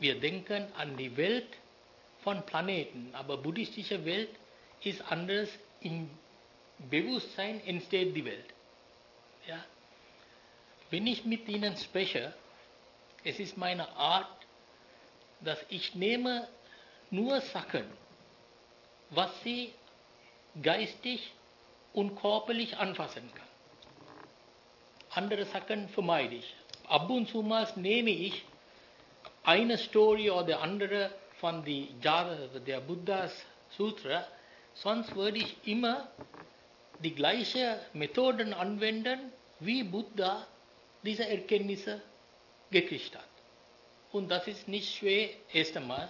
wir denken an die Welt von Planeten, aber buddhistische Welt ist anders. Im Bewusstsein entsteht die Welt. Ja? Wenn ich mit ihnen spreche, es ist meine Art, dass ich nehme nur Sachen, was sie geistig und körperlich anfassen kann. Andere Sachen vermeide ich. Ab und zu mal nehme ich eine Story oder andere von der Buddhas Sutra, sonst würde ich immer die gleichen Methoden anwenden, wie Buddha diese Erkenntnisse gekriegt hat. Und das ist nicht schwer, erst einmal.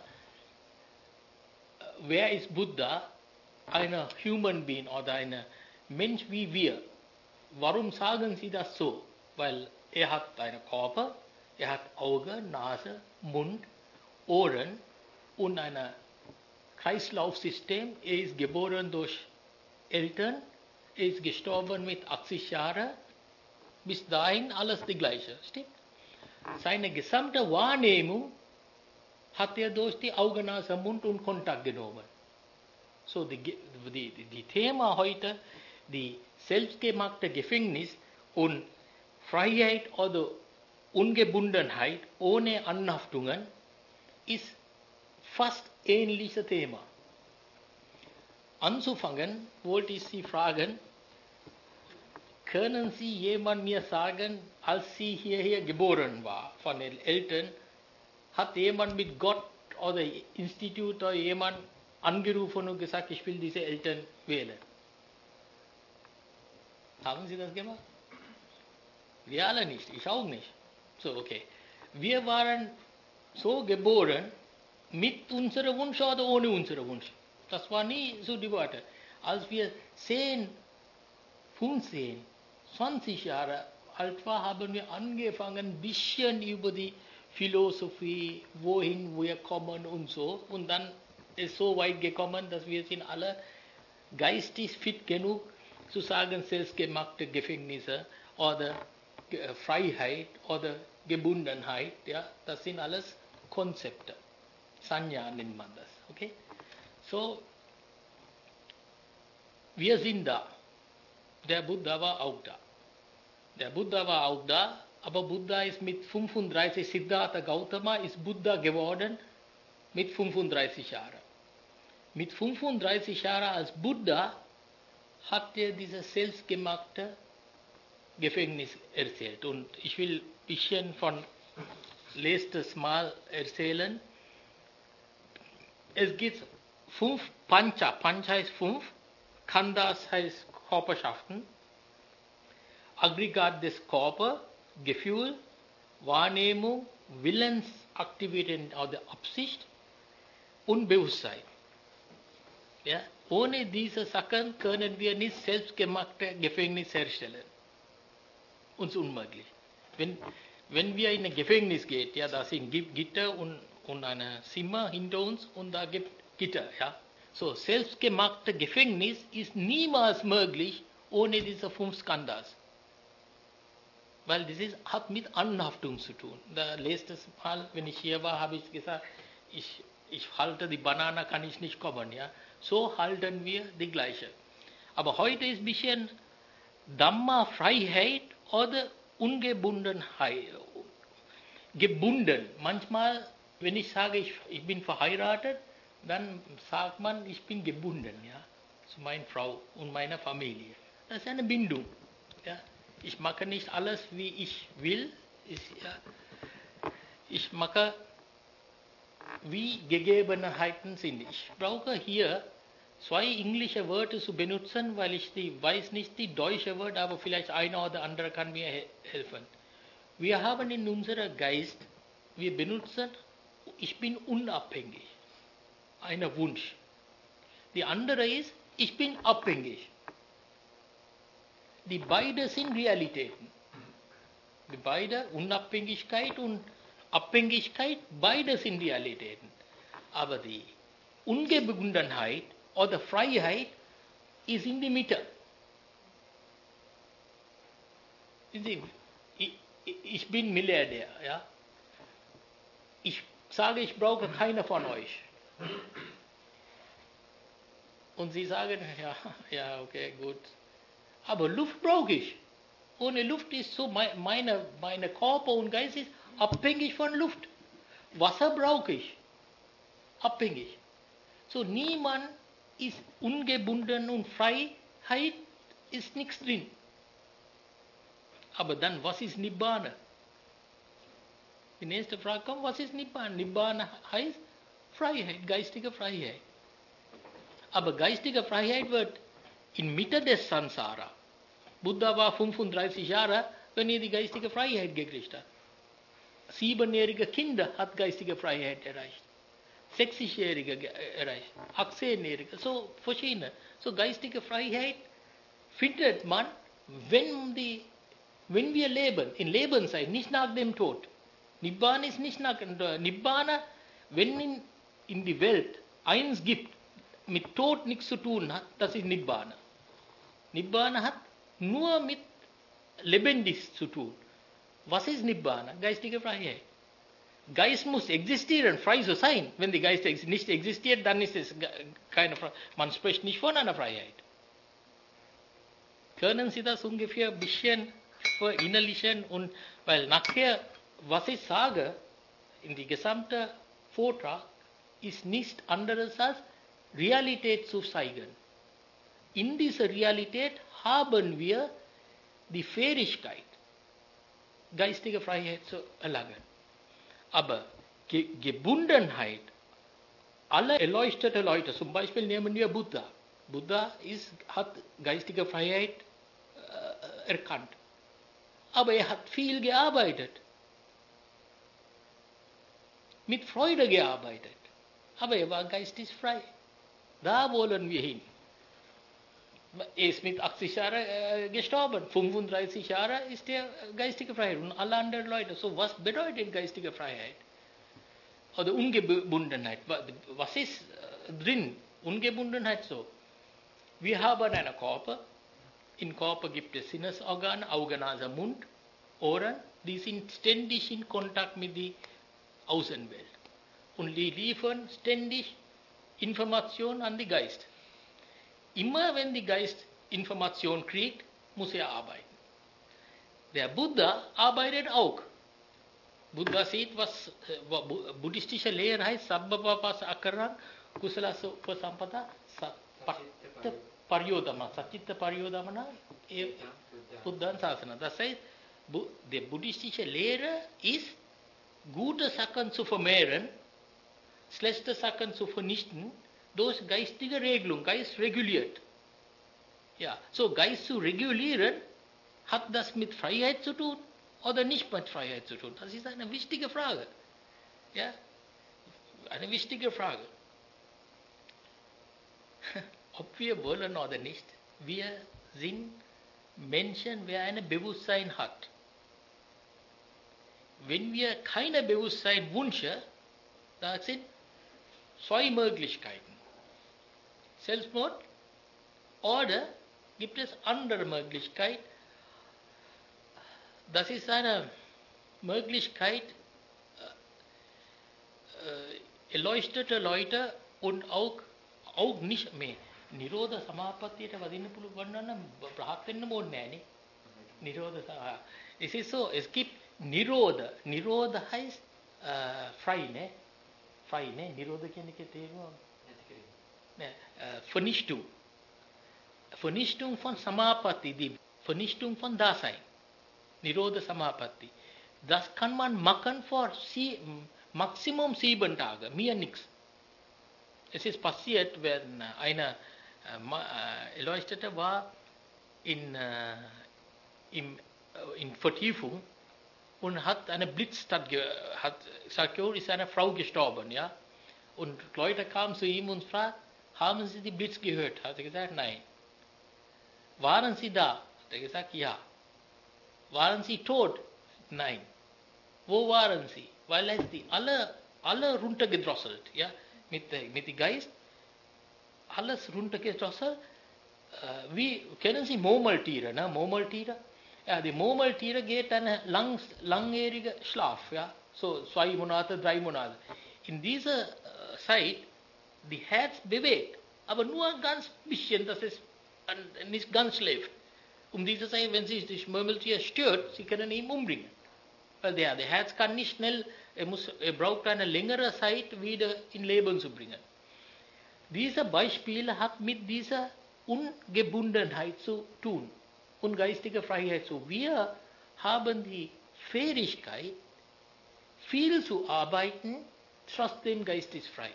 Wer ist Buddha? Ein Human Being oder ein Mensch wie wir. Warum sagen Sie das so? Weil er hat einen Körper, er hat Augen, Nase, Mund, Ohren und ein Kreislaufsystem. Er ist geboren durch Eltern, er ist gestorben mit 80 Jahren. Bis dahin alles das Gleiche. Stimmt? Seine gesamte Wahrnehmung hat er durch die Augen, Nase, Mund und Kontakt genommen. So, die Thema heute, die selbstgemachte Gefängnis und Freiheit oder Ungebundenheit ohne Anhaftungen, ist fast ähnliches Thema. Anzufangen wollte ich Sie fragen, können Sie jemand mir sagen, als Sie hierher geboren war, von den Eltern, hat jemand mit Gott oder Institut oder jemand angerufen und gesagt, ich will diese Eltern wählen? Haben Sie das gemacht? Wir alle nicht, ich auch nicht. So, okay. Wir waren so geboren, mit unserem Wunsch oder ohne unseren Wunsch. Das war nie so die Worte. Als wir 10, 15, 20 Jahre alt waren, haben wir angefangen, ein bisschen über die Philosophie, wohin wir kommen und so. Und dann ist so weit gekommen, dass wir sind alle geistig fit genug, zu sagen, selbstgemachte Gefängnisse oder Freiheit oder Gebundenheit. Ja, das sind alles Konzepte. Sanya nennt man das. Okay? So, wir sind da. Der Buddha war auch da. Der Buddha war auch da, aber Buddha ist mit 35, Siddhartha Gautama ist Buddha geworden mit 35 Jahren. Mit 35 Jahren als Buddha hat er dieses selbstgemachte Gefängnis erzählt. Und ich will ein bisschen von letztes Mal erzählen. Es gibt 5 Pancha. Pancha heißt 5. Khandhas heißt Körperschaften. Aggregat des Körpers, Gefühl, Wahrnehmung, Willensaktivitäten oder Absicht und Bewusstsein. Ja? Ohne diese Sachen können wir nicht selbstgemachte Gefängnis herstellen. Uns unmöglich. Wenn wir in ein Gefängnis gehen, ja, da sind Gitter und ein Zimmer hinter uns und da gibt Gitter. Ja? So, selbstgemachte Gefängnis ist niemals möglich ohne diese 5 Skandhas. Weil das hat mit Anhaftung zu tun. Da letztes Mal, wenn ich hier war, habe ich gesagt, ich halte die Banane, kann ich nicht kommen. Ja? So halten wir die gleiche. Aber heute ist ein bisschen Dhamma, Freiheit oder Ungebundenheit. Gebunden. Manchmal, wenn ich sage, ich bin verheiratet, dann sagt man, ich bin gebunden, ja, zu meiner Frau und meiner Familie. Das ist eine Bindung. Ja. Ich mache nicht alles, wie ich will. Ich mache, wie Gegebenheiten sind. Ich brauche hier 2 englische Wörter zu benutzen, weil ich weiß nicht die deutsche Wörter, aber vielleicht einer oder andere kann mir helfen. Wir haben in unserem Geist, wir benutzen, ich bin unabhängig. Ein Wunsch. Die andere ist, ich bin abhängig. Die beiden sind Realitäten. Die beiden, Unabhängigkeit und Abhängigkeit, beide sind Realitäten. Aber die Ungebundenheit oder Freiheit ist in der Mitte. Ich bin Milliardär. Ja? Ich sage, ich brauche keine von euch. Und sie sagen, ja, ja, okay, gut. Aber Luft brauche ich. Ohne Luft ist so, meine Körper und Geist ist abhängig von Luft. Wasser brauche ich. Abhängig. So, niemand ist ungebunden und Freiheit ist nichts drin. Aber dann, was ist Nibbana? Die nächste Frage kommt, was ist Nibbana? Nibbana heißt Freiheit, geistige Freiheit. Aber geistige Freiheit wird in Mitte des Samsara. Buddha war 35 Jahre, wenn er die geistige Freiheit gekriegt hat. 7-jährige Kinder hat geistige Freiheit erreicht. 60-jährige erreicht. 18-jährige, so verschiedene. So geistige Freiheit findet man, wenn wir leben, in Lebenszeit, nicht nach dem Tod. Nibbana ist nicht nach Nibbana, wenn in die Welt eins gibt, mit Tod nichts zu tun hat, das ist Nibbana. Nibbana hat nur mit Lebendig zu tun. Was ist Nibbana? Geistige Freiheit. Geist muss existieren, frei zu sein. Wenn die Geist nicht existiert, dann ist es keine Freiheit. Man spricht nicht von einer Freiheit. Können Sie das ungefähr ein bisschen verinnerlichen? Und weil nachher, was ich sage, in die gesamte Vortrag, ist nichts anderes als Realität zu zeigen. In dieser Realität haben wir die Fähigkeit, geistige Freiheit zu erlangen. Aber Gebundenheit, alle erleuchtete Leute, zum Beispiel nehmen wir Buddha. Buddha hat geistige Freiheit erkannt. Aber er hat viel gearbeitet. Mit Freude gearbeitet. Aber er war geistig frei. Da wollen wir hin. Er ist mit 80 Jahren gestorben. 35 Jahre ist er geistige Freiheit. Und alle anderen Leute. So, was bedeutet geistige Freiheit? Oder Ungebundenheit? Was ist drin? Ungebundenheit so. Wir haben einen Körper. Im Körper gibt es Sinnesorgane, Augen, Nase, Mund, Ohren. Die sind ständig in Kontakt mit der Außenwelt. Und die liefern ständig Informationen an den Geist. Immer wenn der Geist Information kriegt, muss er arbeiten. Der Buddha arbeitet auch. Buddha sieht, was buddhistische Lehre heißt, Sabbapapasa Akarang, Kusala Upasampada, Patta Paryodama, Sachitta Paryodamana, Buddha Sasana. Das heißt, die buddhistische Lehre ist, gute Sachen zu vermehren, schlechte Sachen zu vernichten, durch geistige Regelung. Geist reguliert. Ja, so Geist zu regulieren, hat das mit Freiheit zu tun oder nicht mit Freiheit zu tun? Das ist eine wichtige Frage. Ja, eine wichtige Frage. Ob wir wollen oder nicht, wir sind Menschen, wer ein Bewusstsein hat. Wenn wir keine Bewusstsein wünschen, da sind 2 Möglichkeiten. Selbstmord oder gibt es andere Möglichkeit? Das ist eine Möglichkeit, erleuchtete Leute und auch nicht mehr. Nirodha Samapatiyata vadinna පුළුවන් නම් රහත් වෙන්න ඕනේ නෑනේ. Nirodha. Es ist so, es gibt Nirodha. Nirodha heißt frei, ne? Frei, ne? Nirodha කියන්නේ තේරුම Vernichtung. Vernichtung von Samapatti, die Vernichtung von Dasein. Nirodha Samapatti. Das kann man machen vor Maximum 7 Tage, mehr nichts. Es ist passiert, wenn einer Erleuchtete war in Vertiefung und hat eine Blitz hat gesagt, ist eine Frau gestorben, ja? Und Leute kamen zu ihm und fragten, haben Sie die Blitz gehört? Hat er gesagt, nein. Waren Sie da? Hat er gesagt, ja. Waren Sie tot? Nein. Wo waren Sie? Weil er die alle runtergedrosselt, ja? Mit dem Geist, alles runtergedrosselt. Wie kennen Sie Murmeltiere, ne? Murmeltiere? Ja, die Murmeltiere geht einen langjährigen Schlaf, ja? So 2 Monate, 3 Monate. In dieser Zeit, die Herz bewegt, aber nur ganz bisschen, dass es nicht ganz schläft. Diese Zeit, wenn sich das Murmeltier stört, sie können ihn umbringen. Weil der Herz kann nicht schnell, er braucht eine längere Zeit, wieder in Leben zu bringen. Dieses Beispiel hat mit dieser Ungebundenheit zu tun und geistige Freiheit zu. Wir haben die Fähigkeit, viel zu arbeiten, trotzdem Geist ist frei.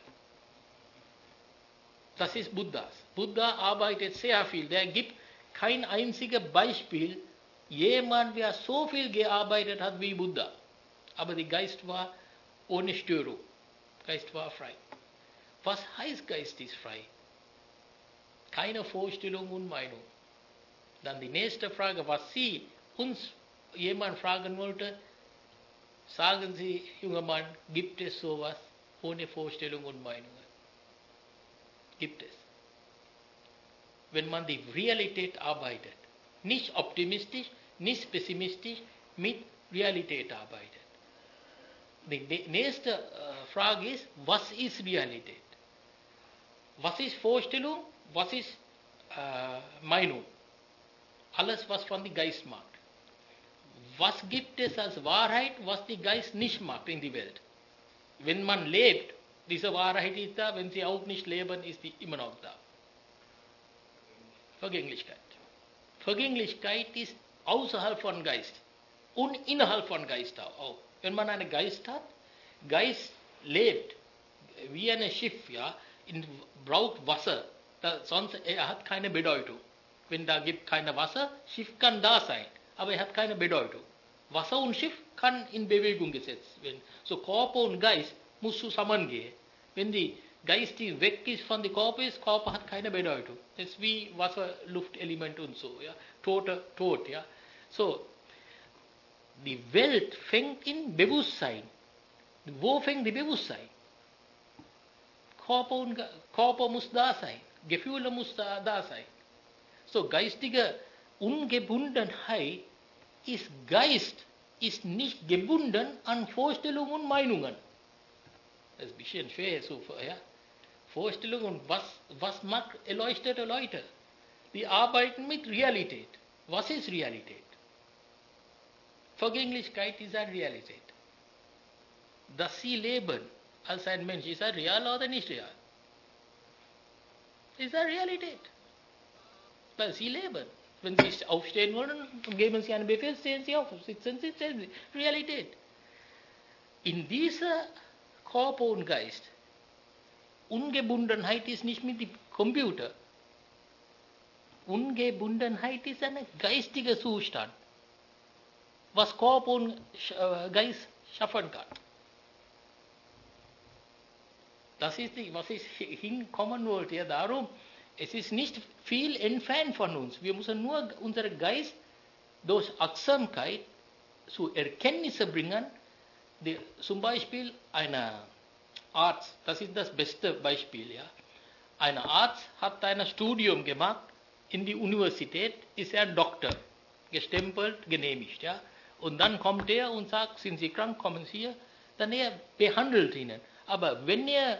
Das ist Buddhas. Buddha arbeitet sehr viel. Der gibt kein einziges Beispiel, jemand, der so viel gearbeitet hat wie Buddha. Aber der Geist war ohne Störung. Geist war frei. Was heißt Geist ist frei? Keine Vorstellung und Meinung. Dann die nächste Frage, was uns jemand fragen wollte, sagen Sie, junger Mann, gibt es sowas ohne Vorstellung und Meinungen? Gibt es. Wenn man die Realität arbeitet, nicht optimistisch, nicht pessimistisch, mit Realität arbeitet. Die nächste Frage ist, was ist Realität? Was ist Vorstellung? Was ist Meinung? Alles, was von dem Geist macht. Was gibt es als Wahrheit, was der Geist nicht macht in die Welt? Wenn man lebt, diese Wahrheit ist da, wenn sie auch nicht leben, ist die immer noch da. Vergänglichkeit. Vergänglichkeit ist außerhalb von Geist und innerhalb von Geist auch. Wenn man einen Geist hat, Geist lebt wie ein Schiff, ja, braucht Wasser, sonst er hat keine Bedeutung. Wenn da gibt keine Wasser, Schiff kann da sein, aber er hat keine Bedeutung. Wasser und Schiff kann in Bewegung gesetzt werden. So Körper und Geist muss zusammengehen. Wenn die Geist weg ist von dem Körper hat keine Bedeutung. Das ist wie Wasser, Luftelement und so. Ja. Tot. Ja. So, die Welt fängt in Bewusstsein. Wo fängt die Bewusstsein? Körper muss da sein. Gefühle muss da sein. So, geistige Ungebundenheit ist Geist, ist nicht gebunden an Vorstellungen und Meinungen. Das ist ein bisschen schwer so. Ja? Vorstellungen, was macht erleuchtete Leute? Die arbeiten mit Realität. Was ist Realität? Vergänglichkeit ist eine Realität. Dass sie leben als ein Mensch, ist er real oder nicht real? Ist eine Realität. Weil sie leben. Wenn sie aufstehen wollen, geben sie einen Befehl, stehen sie auf, sitzen sie. Realität. In dieser Körper und Geist, Ungebundenheit ist nicht mit dem Computer. Ungebundenheit ist ein geistiger Zustand, was Körper und Geist schaffen kann. Das ist, was ich hinkommen wollte. Ja, darum, es ist nicht viel entfernt von uns. Wir müssen nur unseren Geist durch Achtsamkeit zu Erkenntnisse bringen. Zum Beispiel ein Arzt, das ist das beste Beispiel. Ja. Ein Arzt hat ein Studium gemacht in die Universität, ist er Doktor, gestempelt, genehmigt. Ja. Und dann kommt er und sagt, sind Sie krank, kommen Sie hier. Dann er behandelt ihn. Aber wenn er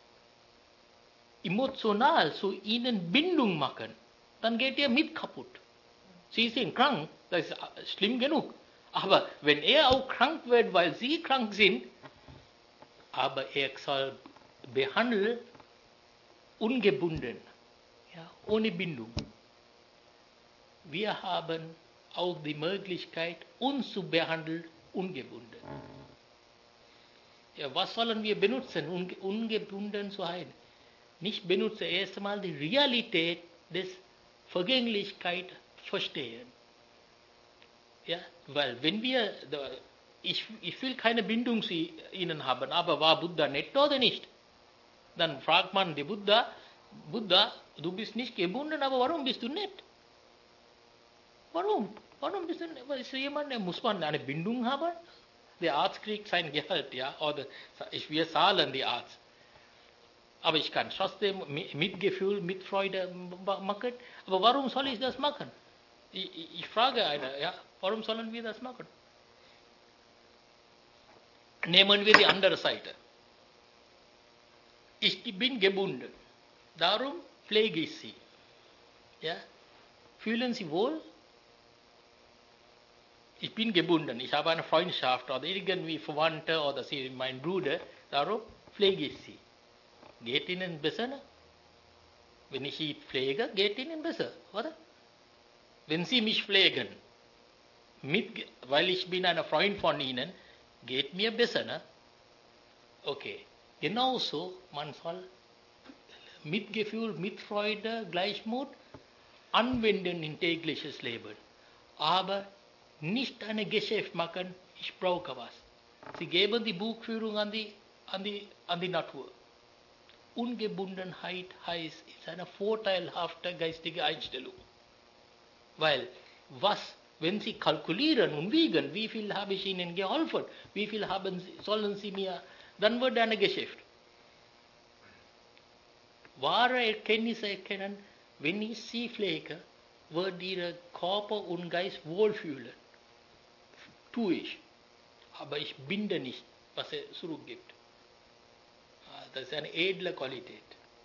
emotional zu ihnen Bindung machen, dann geht er mit kaputt. Sie sind krank, das ist schlimm genug. Aber wenn er auch krank wird, weil sie krank sind, aber er soll behandeln, ungebunden, ja, ohne Bindung. Wir haben auch die Möglichkeit, uns zu behandeln, ungebunden. Ja, was sollen wir benutzen, ungebunden zu sein? Nicht benutze erst einmal die Realität des Vergänglichkeit verstehen. Ja, weil wenn wir, ich will keine Bindung zu ihnen haben, aber war Buddha nett oder nicht? Dann fragt man die Buddha, du bist nicht gebunden, aber warum bist du nett? Warum? Warum bist du nett? Ist jemand, der muss man eine Bindung haben? Der Arzt kriegt sein Gehalt, ja, oder wir zahlen die Arzt. Aber ich kann trotzdem Mitgefühl, Mitfreude machen. Aber warum soll ich das machen? Ich frage einer, ja, warum sollen wir das machen? Nehmen wir die andere Seite. Ich bin gebunden. Darum pflege ich sie. Ja? Fühlen Sie wohl? Ich bin gebunden. Ich habe eine Freundschaft oder irgendwie Verwandte oder sie mein Bruder. Darum pflege ich sie. Geht Ihnen besser? Ne? Wenn ich sie pflege, geht Ihnen besser, oder? Wenn Sie mich pflegen, weil ich bin ein Freund von Ihnen, geht mir besser, ne? Okay. Genauso, man soll Mitgefühl, Mitfreude, Gleichmut anwenden in tägliches Leben. Aber nicht ein Geschäft machen, ich brauche was. Sie geben die Buchführung an die Natur. Ungebundenheit heißt, ist eine vorteilhafte geistige Einstellung. Weil, wenn Sie kalkulieren und wiegen, wie viel habe ich Ihnen geholfen, wie viel sollen Sie mir, dann wird ein Geschäft. Wahre Erkenntnisse erkennen, wenn ich Sie pflege, wird Ihr Körper und Geist wohlfühlen. Tue ich. Aber ich binde nicht, was er zurückgibt. Das ist eine edle Qualität.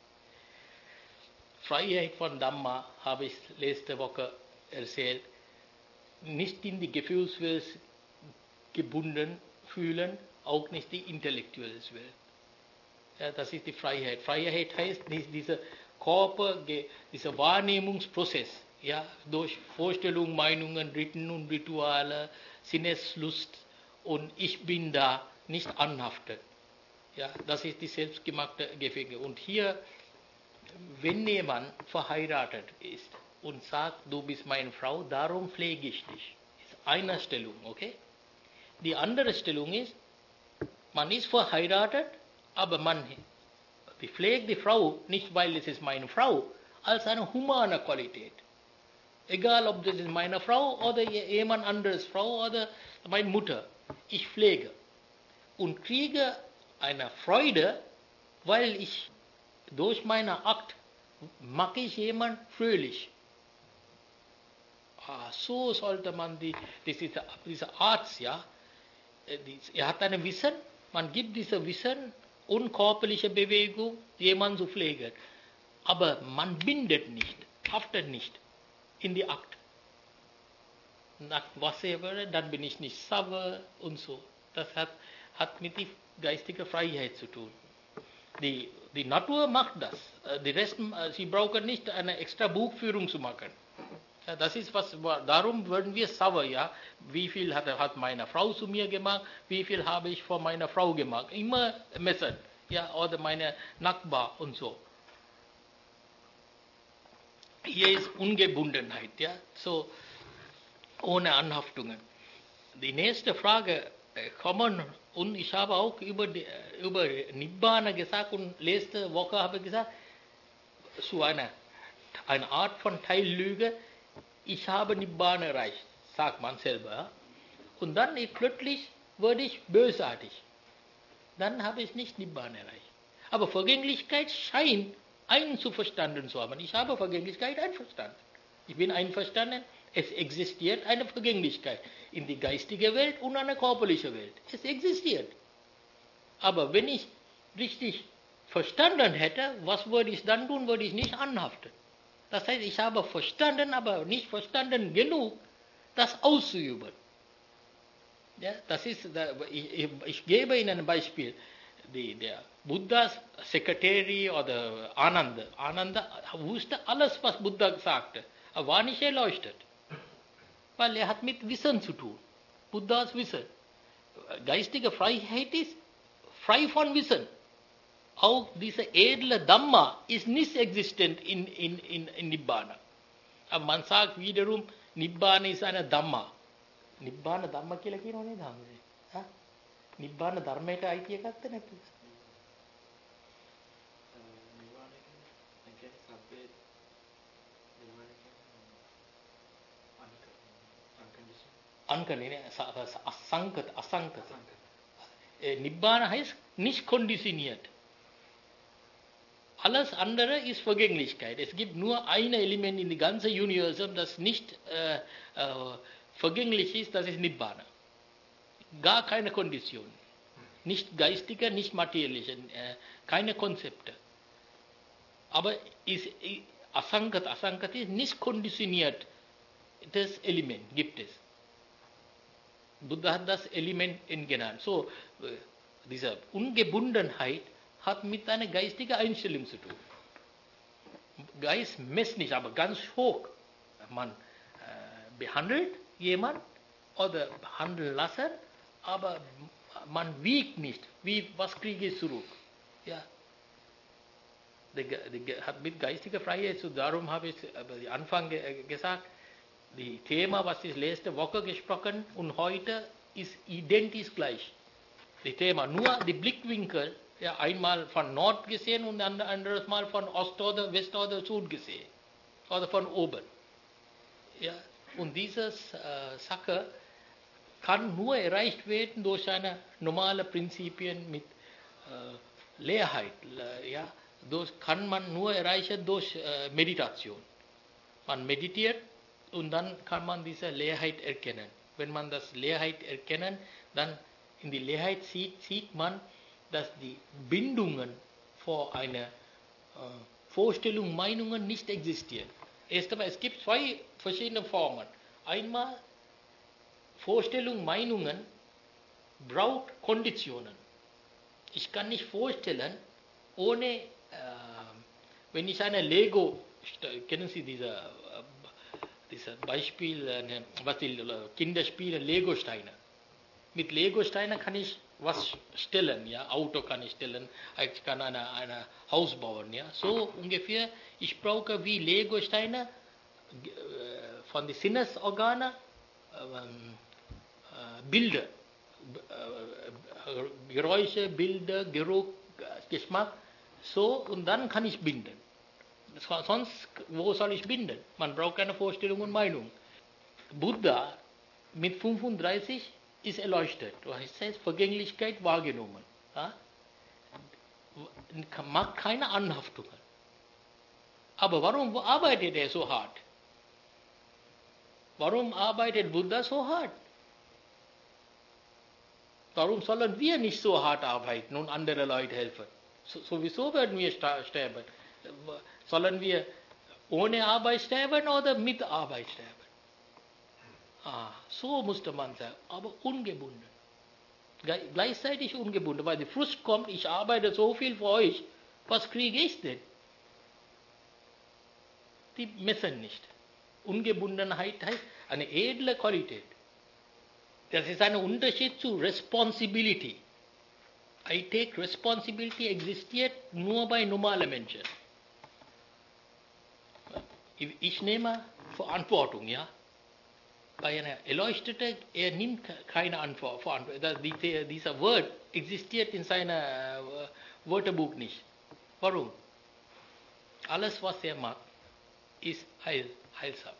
Freiheit von Dhamma habe ich letzte Woche erzählt. Nicht in die Gefühlswelt gebunden fühlen, auch nicht die intellektuelle Welt. Ja, das ist die Freiheit. Freiheit heißt nicht dieser Körper, dieser Wahrnehmungsprozess, ja, durch Vorstellungen, Meinungen, Riten und Rituale, Sinneslust und ich bin da nicht anhaftet. Ja, das ist die selbstgemachte Gefängnis. Und hier, wenn jemand verheiratet ist und sagt, du bist meine Frau, darum pflege ich dich, ist eine Stellung, okay? Die andere Stellung ist, man ist verheiratet, aber man pflegt die Frau nicht, weil es ist meine Frau, als eine humane Qualität. Egal, ob das ist meine Frau oder jemand anderes Frau oder meine Mutter. Ich pflege und kriege eine Freude, weil ich durch meinen Akt mache ich jemanden fröhlich. So sollte man dieser Arzt, ja, er hat ein Wissen, man gibt dieses Wissen, unkörperliche Bewegung, jemanden zu pflegen. Aber man bindet nicht, haftet nicht in die Akt. Nach whatever, dann bin ich nicht sauer und so. Das hat mit der geistigen Freiheit zu tun. Die Natur macht das. Die Rest, sie brauchen nicht eine extra Buchführung zu machen. Ja, das ist darum werden wir sauer, ja. Wie viel hat meine Frau zu mir gemacht, wie viel habe ich von meiner Frau gemacht. Immer messen, ja, oder meine Nachbar und so. Hier ist Ungebundenheit, ja, so ohne Anhaftungen. Die nächste Frage kommen, und ich habe auch über Nibbana gesagt und letzte Woche habe ich gesagt, so eine Art von Teillüge, ich habe Nibbana erreicht, sagt man selber. Ja? Und dann plötzlich wurde ich bösartig. Dann habe ich nicht Nibbana erreicht. Aber Vergänglichkeit scheint einzuverstanden zu haben. Ich habe Vergänglichkeit einverstanden. Ich bin einverstanden, es existiert eine Vergänglichkeit in die geistige Welt und eine körperliche Welt. Es existiert. Aber wenn ich richtig verstanden hätte, was würde ich dann tun, würde ich nicht anhaften. Das heißt, ich habe verstanden, aber nicht verstanden genug, das auszuüben. Ja, das ist, ich gebe Ihnen ein Beispiel. Der Buddhas Sekretär oder Ananda. Ananda wusste alles, was Buddha sagte. Er war nicht erleuchtet. Weil er hat mit Wissen zu tun. Buddhas Wissen. Geistige Freiheit ist frei von Wissen. Auch diese edle Dhamma ist nicht existent in Nibbana. Aber man sagt wiederum, Nibbana ist eine Dhamma. Nibbana Dhamma කියලා කියනවනේ ධම්මේ. හා? නිබ්බාන ධර්මයට අයිති එකක්ද නැද්ද? නිර්වාණය කියන්නේ සබ්බේ නිර්වාණය කියන්නේ unconditioned. Asankata. Nibbana heißt nicht konditioniert. Alles andere ist Vergänglichkeit. Es gibt nur ein Element in dem ganzen Universum, das nicht vergänglich ist, das ist Nibbana. Gar keine Kondition. Nicht geistige, nicht materielle, keine Konzepte. Aber Asangat ist nicht konditioniert. Das Element gibt es. Buddha hat das Element genannt. So, diese Ungebundenheit hat mit einer geistigen Einstellung zu tun. Geist misst nicht, aber ganz hoch. Man behandelt jemand oder behandeln lassen, aber man wiegt nicht. Was kriege ich zurück? Ja. Hat mit geistiger Freiheit, so darum habe ich am Anfang gesagt, das Thema, was ich letzte Woche gesprochen und heute ist identisch gleich. Das Thema, nur die Blickwinkel, ja, einmal von Nord gesehen und ein anderes Mal von Ost oder West oder Süd gesehen. Oder von oben. Ja, und diese Sache kann nur erreicht werden durch eine normale Prinzipien mit Leerheit. Ja, das kann man nur erreichen durch Meditation. Man meditiert und dann kann man diese Leerheit erkennen. Wenn man das Leerheit erkennen, dann in die Leerheit sieht man, dass die Bindungen vor einer Vorstellung, Meinungen nicht existieren. Erst einmal, es gibt zwei verschiedene Formen. Einmal, Vorstellung, Meinungen braucht Konditionen. Ich kann nicht vorstellen, ohne, wenn ich eine Lego, kennen Sie dieses Beispiel, was die Kinder spielen, Lego-Steine. Mit Lego-Steinen kann ich was stellen, ja, Auto kann ich stellen, ich kann ein Haus bauen, ja, so ungefähr. Ich brauche wie Lego-Steine von den Sinnesorganen Bilder, Geräusche, Bilder, Geruch, Geschmack, so und dann kann ich binden. Sonst, wo soll ich binden? Man braucht keine Vorstellung und Meinung. Buddha mit 35 ist erleuchtet. Das heißt, Vergänglichkeit wahrgenommen. Ja? Macht keine Anhaftungen. Aber warum arbeitet er so hart? Warum arbeitet Buddha so hart? Warum sollen wir nicht so hart arbeiten und andere Leute helfen? Sowieso werden wir sterben. Sollen wir ohne Arbeit sterben oder mit Arbeit sterben? So musste man sagen, aber ungebunden. Gleichzeitig ungebunden, weil der Frust kommt, ich arbeite so viel für euch, was kriege ich denn? Die messen nicht. Ungebundenheit heißt eine edle Qualität. Das ist ein Unterschied zu Responsibility. I take responsibility existiert nur bei normalen Menschen. Ich nehme Verantwortung, ja. Bei einer Erleuchteten, er nimmt keine Verantwortung. Dieser Wort existiert in seinem Wörterbuch nicht. Warum? Alles, was er macht, ist heilsam.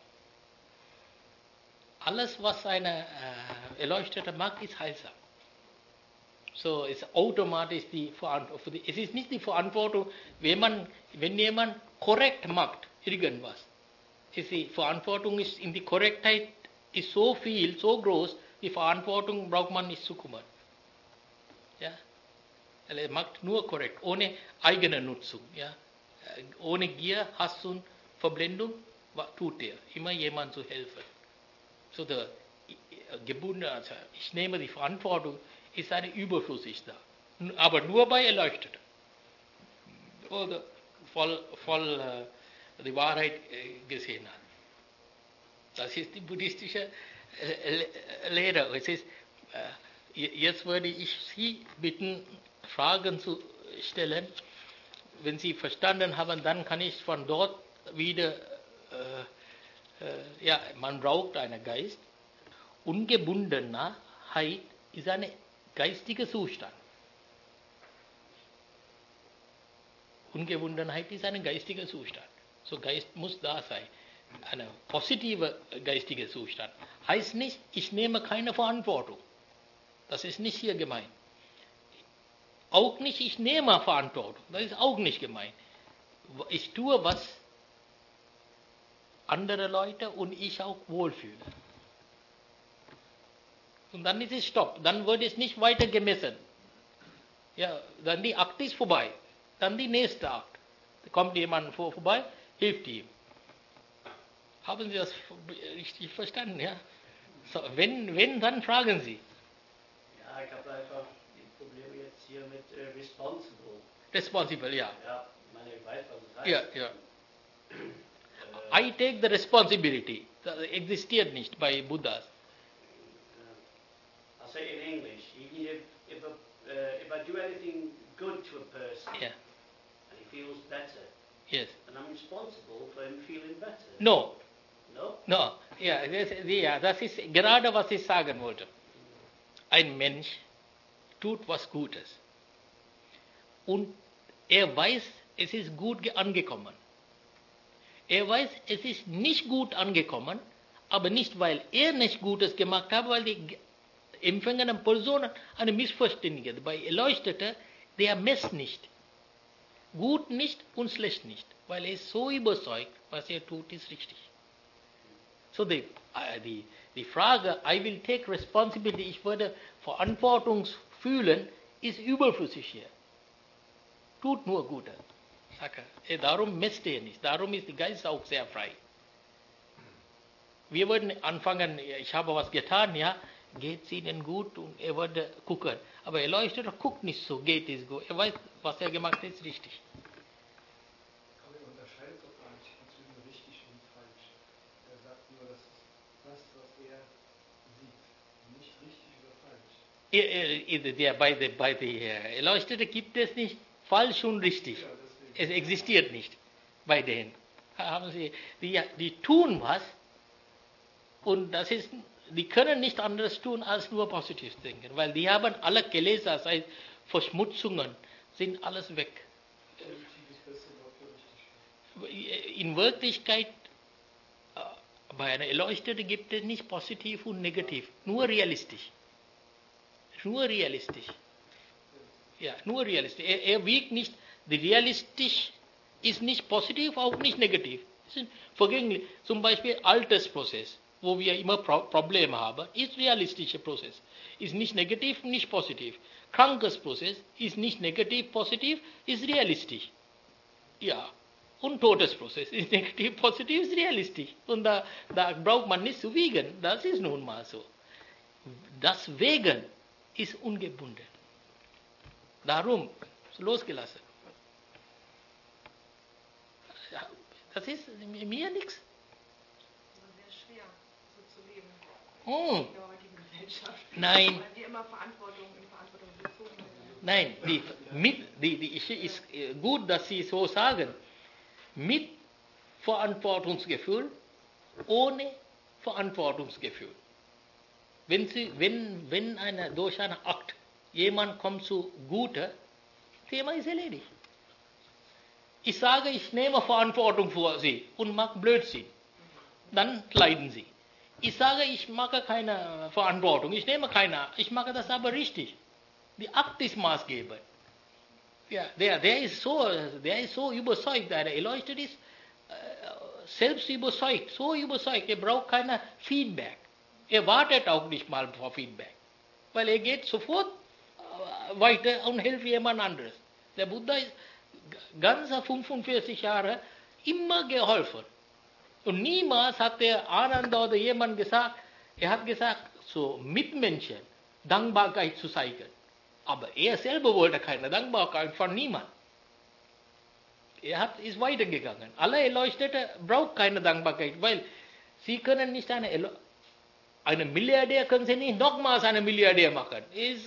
Alles, was eine Erleuchtete macht, ist heilsam. So ist automatisch die Verantwortung. Es ist nicht die Verantwortung, wenn jemand korrekt macht, irgendwas. Die Verantwortung ist in die Korrektheit ist so viel, so groß, die Verantwortung braucht man nicht zu kümmern. Ja? Er macht nur korrekt, ohne eigene Nutzung. Ja? Ohne Gier, Hass und Verblendung, was tut er? Immer jemand zu helfen. So der gebundene, also ich nehme die Verantwortung, ist eine überflüssig da. Aber nur bei Erleuchteten. Oder voll die Wahrheit gesehen hat. Das ist die buddhistische Lehre. Es ist, jetzt würde ich Sie bitten, Fragen zu stellen. Wenn Sie verstanden haben, dann kann ich von dort wieder, ja, man braucht einen Geist. Ungebundenheit ist ein geistiger Zustand. Ungebundenheit ist ein geistiger Zustand. So Geist muss da sein. Ein positiver geistiger Zustand. Heißt nicht, ich nehme keine Verantwortung. Das ist nicht hier gemeint. Auch nicht, ich nehme Verantwortung. Das ist auch nicht gemeint. Ich tue, was andere Leute und ich auch wohlfühle. Und dann ist es Stopp. Dann wird es nicht weiter gemessen. Ja, dann die Akt ist vorbei. Dann die nächste Akt. Da kommt jemand vorbei, hilft ihm. Haben Sie das richtig verstanden? Ja? So, wenn, dann fragen Sie. Ja, ich habe einfach die Probleme jetzt hier mit responsible. Responsible, ja. Ja, ich meine, ich weiß, was es heißt. Ja, ja. I take the responsibility. Das existiert nicht bei Buddhas. I'll say it in English. Even if I do anything good to a person Yeah. and he feels better, Yes. then I'm responsible for him feeling better. No. No? No. Ja, das ist gerade, was ich sagen wollte. Ein Mensch tut was Gutes. Und er weiß, es ist gut angekommen. Er weiß, es ist nicht gut angekommen, aber nicht, weil er nicht Gutes gemacht hat, weil die empfangenen Personen eine Missverständnis. Bei Erleuchteten, der messt nicht. Gut nicht und schlecht nicht, weil er ist so überzeugt, was er tut, ist richtig. So die Frage, I will take responsibility, ich würde Verantwortung fühlen, ist überflüssig hier. Tut nur Gutes. Darum messt er nicht. Darum ist der Geist auch sehr frei. Wir würden anfangen, ich habe was getan, ja, geht es Ihnen gut? Und er würde gucken. Aber Erleuchteter guckt nicht so, geht es gut. Er weiß, was er gemacht hat, ist richtig. Aber er unterscheidet doch gar nicht zwischen richtig und falsch. Er sagt nur, das ist das, was er sieht. Nicht richtig oder falsch. Bei der Erleuchteten gibt es nicht falsch und richtig. Ja, Es existiert nicht bei denen. Haben Sie, die tun was und das ist, die können nicht anderes tun als nur positiv denken, weil die haben alle gelesen, das heißt Verschmutzungen sind alles weg. Positiv ist besser Wort für richtig. In Wirklichkeit, bei einer Erleuchteten gibt es nicht positiv und negativ, nur realistisch. Nur realistisch. Ja, nur realistisch. Er wiegt nicht, die realistisch ist nicht positiv, auch nicht negativ. Es sind vergänglich. Zum Beispiel Altersprozess, wo wir immer Probleme haben, ist realistischer Prozess. Ist nicht negativ, nicht positiv. Krankesprozess ist nicht negativ, positiv, ist realistisch. Ja. Und Todesprozess ist negativ, positiv, ist realistisch. Und da braucht man nicht zu wiegen. Das ist nun mal so. Das Wägen ist ungebunden. Darum losgelassen. Das ist mir nichts. Es ist sehr schwer, so zu leben Oh, in der heutigen Gesellschaft. Nein. Weil wir immer Verantwortung bezogen werden. nein, ist gut, dass Sie so sagen. Mit Verantwortungsgefühl, ohne Verantwortungsgefühl. Wenn durch einen Akt jemand kommt zu Gute, Thema ist erledigt. Ich sage, ich nehme Verantwortung für Sie und mache Blödsinn. Dann leiden Sie. Ich sage, ich mache keine Verantwortung, ich nehme keine, ich mache das aber richtig. Die Akt ist maßgebend. Ja, der ist so überzeugt, der erleuchtet ist, selbst überzeugt, so überzeugt, er braucht keine Feedback. Er wartet auch nicht mal auf Feedback, weil er geht sofort weiter und hilft jemand anderes. Der Buddha ist ganze 45 Jahre immer geholfen. Und niemals hat der Ananda oder jemand gesagt, er hat gesagt, so Mitmenschen Dankbarkeit zu zeigen. Aber er selber wollte keine Dankbarkeit von niemandem. Ist weitergegangen. Alle Erleuchtete brauchen keine Dankbarkeit, weil sie können nicht einen Milliardär können sie nicht nochmals einen Milliardär machen.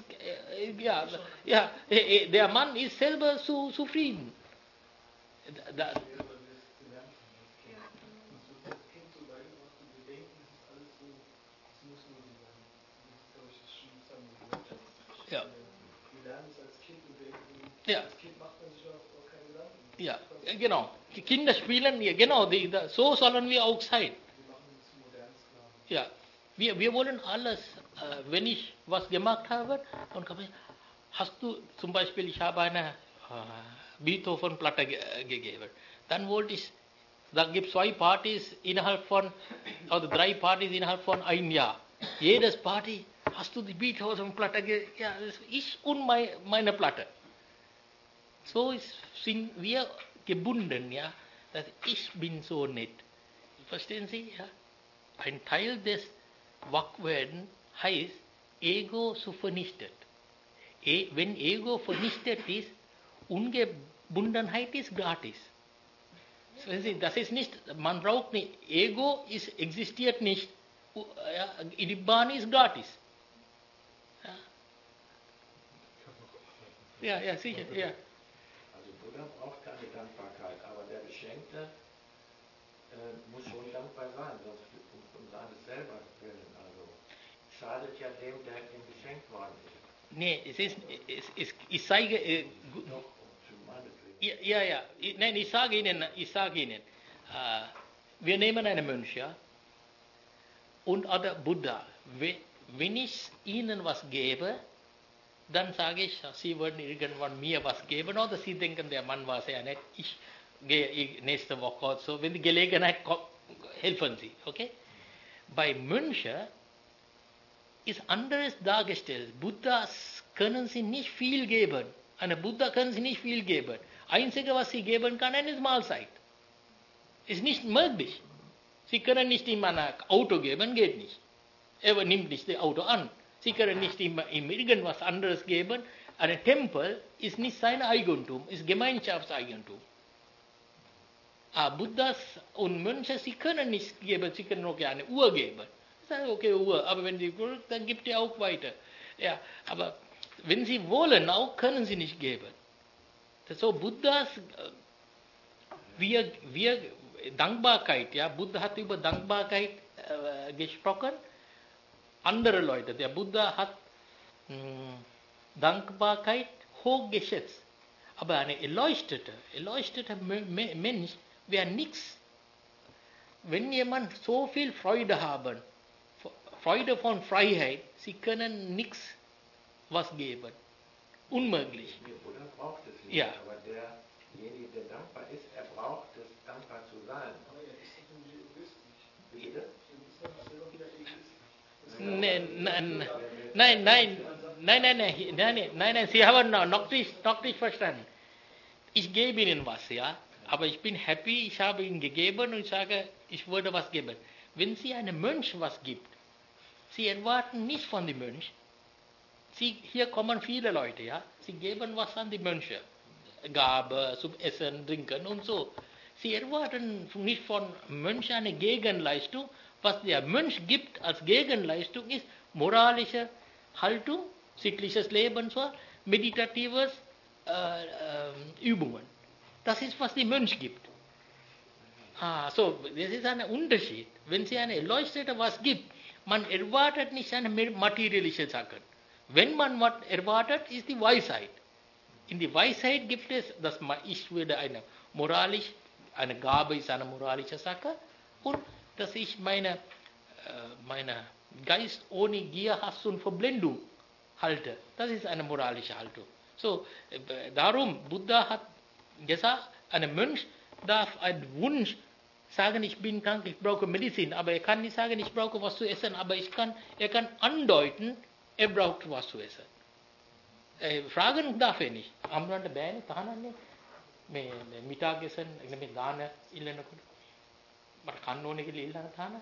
Der Mann ist selber zufrieden. Weil wir es gelernt haben als Kind. Uns wird als Kind so beigebracht und wir denken, es ist alles so, es muss nur so sein. Das ist, glaube ich, das Schlimmste an der Gesellschaft. Ja. Wir lernen es als Kind und denken, Ja. als Kind macht man sich auch keine Gedanken. Ja, genau. Die Kinder spielen, genau, so sollen wir auch sein. Wir machen uns zu modernen Sklaven. Ja, wir wollen alles, wenn ich was gemacht habe, und hast du zum Beispiel, ich habe eine Beethoven-Platte gegeben, dann wollte ich, da gibt es 2 Partys innerhalb von, oder 3 Partys innerhalb von einem Jahr. Jedes Party hast du die Beethoven-Platte? Ja, das ist ich und meine Platte. So sind wir gebunden, ja, dass ich bin so nett. Verstehen Sie? Ja? Ein Teil des Wachwerden heißt, Ego zu vernichten. Wenn Ego vernichtet ist, Ungebundenheit ist gratis. Sehen Sie, das ist nicht, man braucht nicht, Ego existiert nicht, ja, Nibbana ist gratis. Ja, ja, sicher, ja. Also Buddha braucht keine Dankbarkeit, aber der Beschenkte muss schon dankbar sein, sonst um seines selber willen. Also schadet ja dem, der ihm geschenkt worden ist. Nee, ich zeige, Doch, zu meinetwegen. nein, ich sage Ihnen, wir nehmen einen Mönch, ja, und oder Buddha. Wenn ich Ihnen was gebe, dann sage ich, Sie würden irgendwann mir was geben, oder Sie denken, der Mann war sehr nett, ich gehe nächste Woche oder so, wenn die Gelegenheit kommt, helfen Sie, okay? Bei Mönchen ist anderes dargestellt. Buddhas können Sie nicht viel geben. Einem Buddha können Sie nicht viel geben. Einzige, was Sie geben können, ist Mahlzeit. Ist nicht möglich. Sie können nicht ihm ein Auto geben, geht nicht. Er nimmt nicht das Auto an. Sie können nicht ihm irgendwas anderes geben. Ein Tempel ist nicht sein Eigentum, ist Gemeinschaftseigentum. Aber Buddhas und Mönche, sie können nichts geben, sie können nur eine Uhr geben. Ich sage, okay, Uhr, aber wenn sie wollen, dann gibt ihr auch weiter. Ja, aber wenn sie wollen, auch können sie nicht geben. So Buddhas, wir Dankbarkeit, ja, Buddha hat über Dankbarkeit gesprochen. Andere Leute, der Buddha hat Dankbarkeit hochgeschätzt. Aber ein erleuchteter Mensch wäre nichts. Wenn jemand so viel Freude haben, Freude von Freiheit, sie können nichts was geben. Unmöglich. Der Buddha braucht es nicht, Ja. aber derjenige, der dankbar ist, er braucht es, dankbar zu sein. Aber er ist doch irgendwie egoistisch. Bitte? Im Islam ist er doch wieder egoistisch. Nein, Sie haben noch nicht verstanden. Ich gebe Ihnen was, ja, aber ich bin happy, ich habe Ihnen gegeben und ich sage, ich würde was geben. Wenn Sie einem Mönch was gibt, Sie erwarten nicht von dem Mönch. Hier kommen viele Leute, ja, Sie geben was an die Mönche, Gabe zum Essen, Trinken und so. Sie erwarten nicht von Mönchen eine Gegenleistung. Was der Mönch gibt als Gegenleistung ist moralische Haltung, sittliches Leben, meditatives Übungen. Das ist, was der Mönch gibt. So, das ist ein Unterschied. Wenn Sie eine Erleuchtete was gibt, man erwartet nicht eine materielle Sache. Wenn man was erwartet, ist die Weisheit. In die Weisheit gibt es, dass ich würde eine Gabe ist eine moralische Sache und dass ich meine Geist ohne Gier, Hass und Verblendung halte. Das ist eine moralische Haltung. So, darum, Buddha hat gesagt, ein Mönch darf einen Wunsch sagen, ich bin krank, ich brauche Medizin, aber er kann nicht sagen, ich brauche was zu essen, aber er kann andeuten, er braucht was zu essen. Fragen darf er nicht. Amrante bෑනේ තහනන්නේ මේ මිටාගෙසන් මේ දාන ඉල්ලනකොට මට කන්න ඕනේ කියලා ඉල්ලන තහන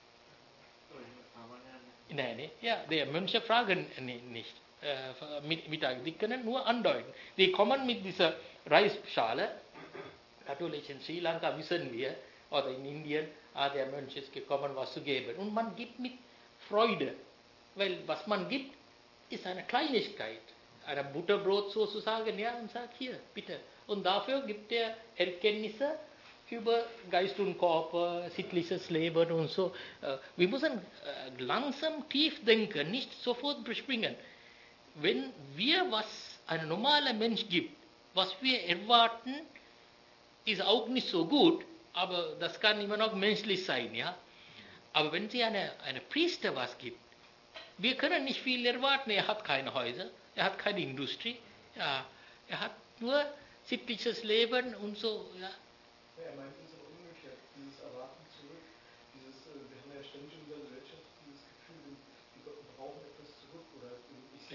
nee, ja, der Mönche fragen nicht. Mittag, die können nur andeuten. Die kommen mit dieser Reisschale. Natürlich in Sri Lanka wissen wir, oder in Indien, der Mönch ist gekommen, was zu geben. Und man gibt mit Freude. Weil was man gibt, ist eine Kleinigkeit. Ein Butterbrot sozusagen, ja, und sagt, hier, bitte. Und dafür gibt er Erkenntnisse über Geist und Körper, sittliches Leben und so. Wir müssen langsam tief denken, nicht sofort bespringen. Wenn wir was ein normaler Mensch gibt, was wir erwarten, ist auch nicht so gut, aber das kann immer noch menschlich sein, ja. Aber wenn Sie eine Priester was gibt, wir können nicht viel erwarten. Er hat keine Häuser, er hat keine Industrie, ja, er hat nur sittliches Leben und so, ja. Er meint es aber umgekehrt, dieses Erwarten zurück, wir haben ja ständig in unserer Gesellschaft dieses Gefühl, wir brauchen etwas zurück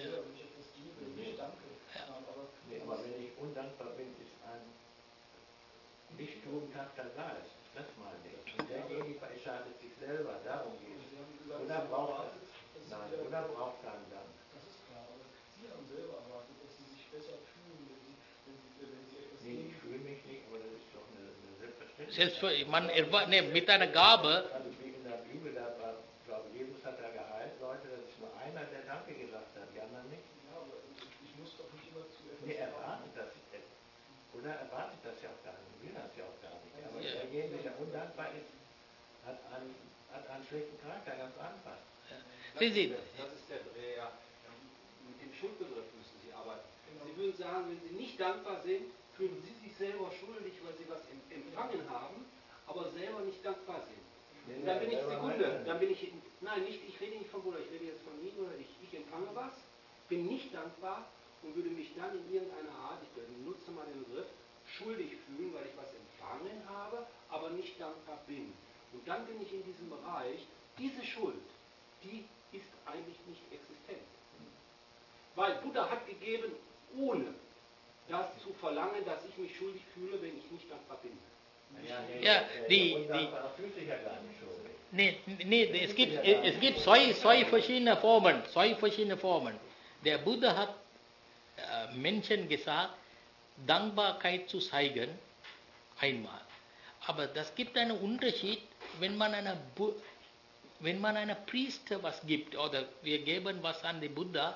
selber, wenn ich etwas gebe, nicht danke. Ja. Aber Nee, aber wenn ich undankbar bin, ist ein nicht tugendhafter Geist. Das meine ich. Und derjenige schadet sich selber, darum geht es. Sie haben gesagt, Oder Sie braucht erwartet, dass Sie nein, wieder, oder braucht keinen Dank. das ist klar, aber Sie haben selber erwartet, dass Sie sich besser fühlen, wenn Sie etwas Nee, ich geben. fühle mich nicht, aber das ist doch eine Selbstverständlichkeit. Mit einer Gabe, Also wie in der Bibel, da war, ich glaube, Jesus hat da geheilt, Leute, das ist nur einer, der Danke gesagt hat, die anderen nicht. Ja, aber ich muss doch nicht immer zu etwas Nee, erwarten. erwartet das, oder erwartet das ja auch gar nicht, will das ja auch gar nicht. Aber Ja. derjenige, der undankbar ist, hat einen schlechten Charakter, ganz einfach. Sie, Das ist der Dreh, ja. Mit dem Schuldbegriff müssen Sie arbeiten. Sie würden sagen, wenn Sie nicht dankbar sind, fühlen Sie sich selber schuldig, weil Sie was empfangen haben, aber selber nicht dankbar sind. Und dann bin ich, Sekunde, dann bin ich, nein, nicht, ich rede nicht vom Bruder, ich rede jetzt von Ihnen oder ich empfange was, bin nicht dankbar und würde mich dann in irgendeiner Art, ich benutze mal den Begriff, schuldig fühlen, weil ich was empfangen habe, aber nicht dankbar bin. Und dann bin ich in diesem Bereich, diese Schuld, die ist eigentlich nicht existent. Weil Buddha hat gegeben, ohne das zu verlangen, dass ich mich schuldig fühle, wenn ich nicht dankbar bin. Ja, die- Undankbar fühlt sich ja gar nicht schuldig. nee, es gibt zwei verschiedene Formen. Zwei verschiedene Formen. Der Buddha hat Menschen gesagt, Dankbarkeit zu zeigen, einmal. Aber das gibt einen Unterschied, wenn man einer Priester was gibt, oder wir geben was an den Buddha,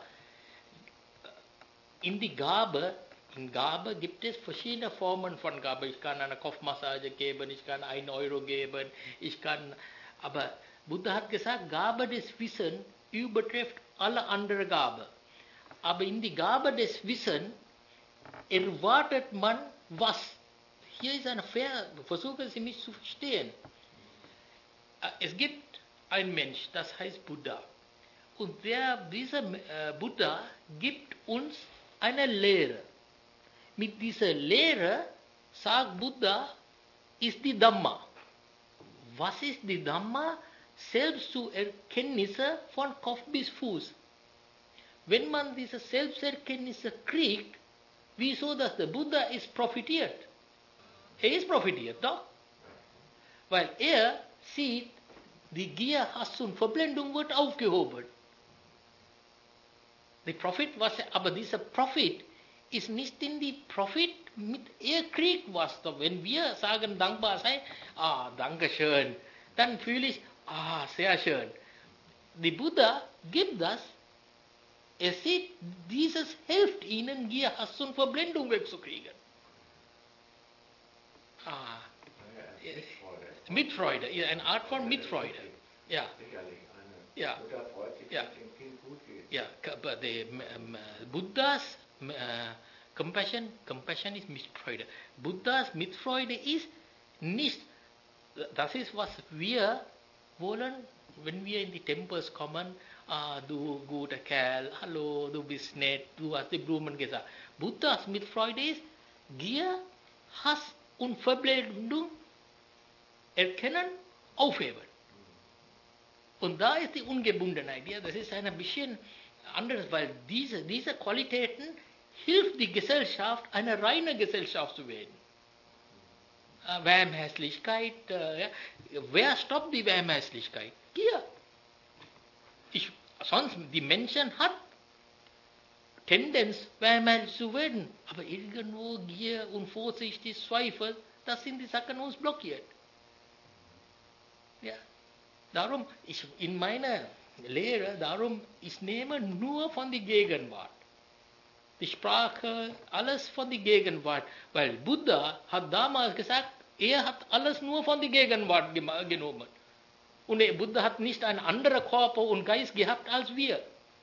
in Gabe gibt es verschiedene Formen von Gabe. Ich kann eine Kopfmassage geben, ich kann 1 Euro geben, aber Buddha hat gesagt, Gabe des Wissens übertrifft alle andere Gabe. Aber in die Gabe des Wissens erwartet man was. Hier ist eine versuchen Sie mich zu verstehen. Es gibt einen Mensch, das heißt Buddha. Und dieser Buddha gibt uns eine Lehre. Mit dieser Lehre, sagt Buddha, ist die Dhamma. Was ist die Dhamma? Selbsterkenntnisse von Kopf bis Fuß. Wenn man diese Selbsterkenntnisse kriegt, wieso, dass der Buddha ist profitiert? Er ist profitiert, doch. Weil er sieht, die Gier, Hass und Verblendung wird aufgehoben. Aber dieser Profit ist nicht in die Profit, er kriegt was. Wenn wir sagen, dankbar sein, danke schön, dann fühle ich, sehr schön. Die Buddha gibt das, er sieht, dieses hilft ihnen, Gier, Hass und Verblendung wegzukriegen. Mitfreude, eine Art von Mitfreude. Ja. Sicherlich eine. Ja. Mutter freut sich, Ja. dass es dem Kind gut geht. Yeah, but the Buddha's compassion is Mitfreude. Buddha's Mitfreude ist nicht, das ist, was wir wollen, wenn wir in die Tempels kommen, du guter Kerl, hallo, du bist nett, du hast die Blumen gesagt. Buddha's Mitfreude ist Gier, Hass und Verblendung erkennen, aufheben. Und da ist die Ungebundenheit. Ja, das ist ein bisschen anders, weil diese Qualitäten hilft die Gesellschaft, eine reine Gesellschaft zu werden. Warmherzigkeit, ja. Wer stoppt die Warmherzigkeit? Gier. Sonst, die Menschen hat Tendenz, warmherzig zu werden. Aber irgendwo Gier und Vorsicht, Zweifel, das sind die Sachen, die uns blockiert. Ja. Darum, in meiner Lehre, ich nehme nur von der Gegenwart. Die Sprache, alles von der Gegenwart. Weil Buddha hat damals gesagt, er hat alles nur von der Gegenwart genommen. Und der Buddha hat nicht einen anderen Körper und Geist gehabt als wir.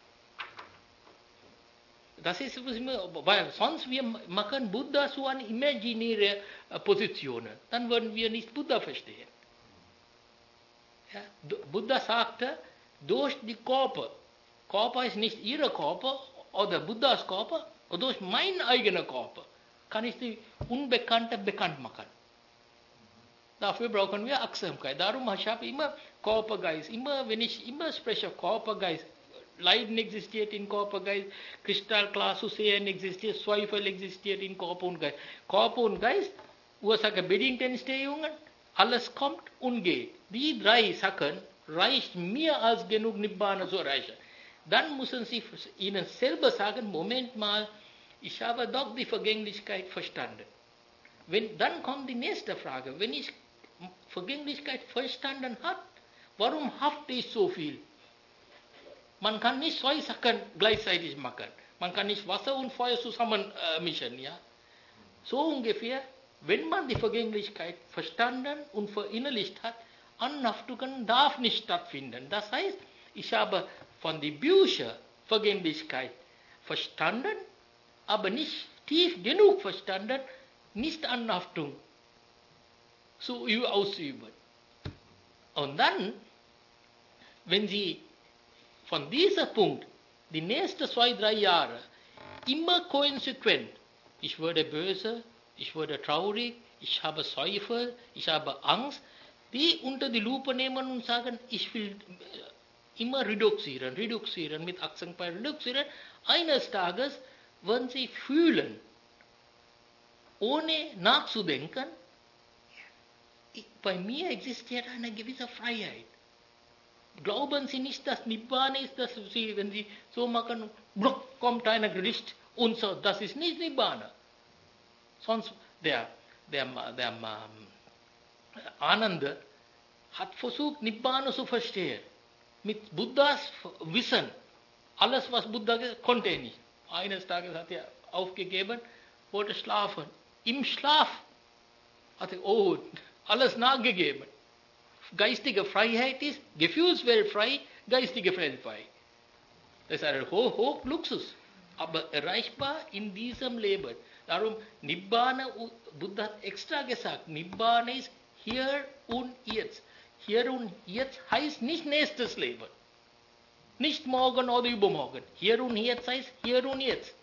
Das ist, weil sonst wir machen Buddha zu einer imaginären Position. Dann würden wir nicht Buddha verstehen. Ja, Buddha sagte, durch die Körper ist nicht ihre Körper oder Buddhas Körper, und durch meinen eigenen Körper kann ich die Unbekannte bekannt machen. Dafür brauchen wir Achtsamkeit. Darum ich habe immer Körpergeist. Wenn ich immer spreche Körpergeist, Leiden existiert in Körper, Geist, kristallklar zu sehen existiert, Zweifel existiert in Körper und Geist. Körper und Geist, Ursache bedingt Entstehungen, alles kommt und geht. Die 3 Sachen reicht mehr als genug Nibbana zu erreichen. Dann müssen Sie Ihnen selber sagen, Moment mal, ich habe doch die Vergänglichkeit verstanden. Dann kommt die nächste Frage, wenn ich Vergänglichkeit verstanden habe, warum hafte ich so viel? Man kann nicht 2 Sachen gleichzeitig machen. Man kann nicht Wasser und Feuer zusammen mischen. Ja? So ungefähr, wenn man die Vergänglichkeit verstanden und verinnerlicht hat, Anhaftungen darf nicht stattfinden. Das heißt, ich habe von den Büchern Vergänglichkeit verstanden, aber nicht tief genug verstanden, nicht Anhaftung auszuüben. Und dann, wenn Sie von diesem Punkt die nächsten 2, 3 Jahre immer konsequent, ich wurde böse, ich wurde traurig, ich habe Zweifel, ich habe Angst, die unter die Lupe nehmen und sagen, ich will immer reduzieren, mit Akzentpunkt reduzieren. Eines Tages werden Sie fühlen, ohne nachzudenken, bei mir existiert eine gewisse Freiheit. Glauben Sie nicht, dass Nibbana ist, dass Sie, wenn Sie so machen, kommt ein Gericht und so, das ist nicht Nibbana. Sonst, der Ananda hat versucht, Nibbana zu verstehen. Mit Buddhas Wissen, alles was Buddha konnte er nicht. Eines Tages hat er aufgegeben, wollte schlafen. Im Schlaf hat er alles nachgegeben. Geistige Freiheit ist Gefühlswelt frei, geistige Welt frei. Das ist ein Hochluxus, aber erreichbar in diesem Leben. Darum, Nibbana, Buddha hat extra gesagt, Nibbana ist hier und jetzt. Hier und jetzt heißt nicht nächstes Leben. Nicht morgen oder übermorgen. Hier und jetzt heißt hier und jetzt.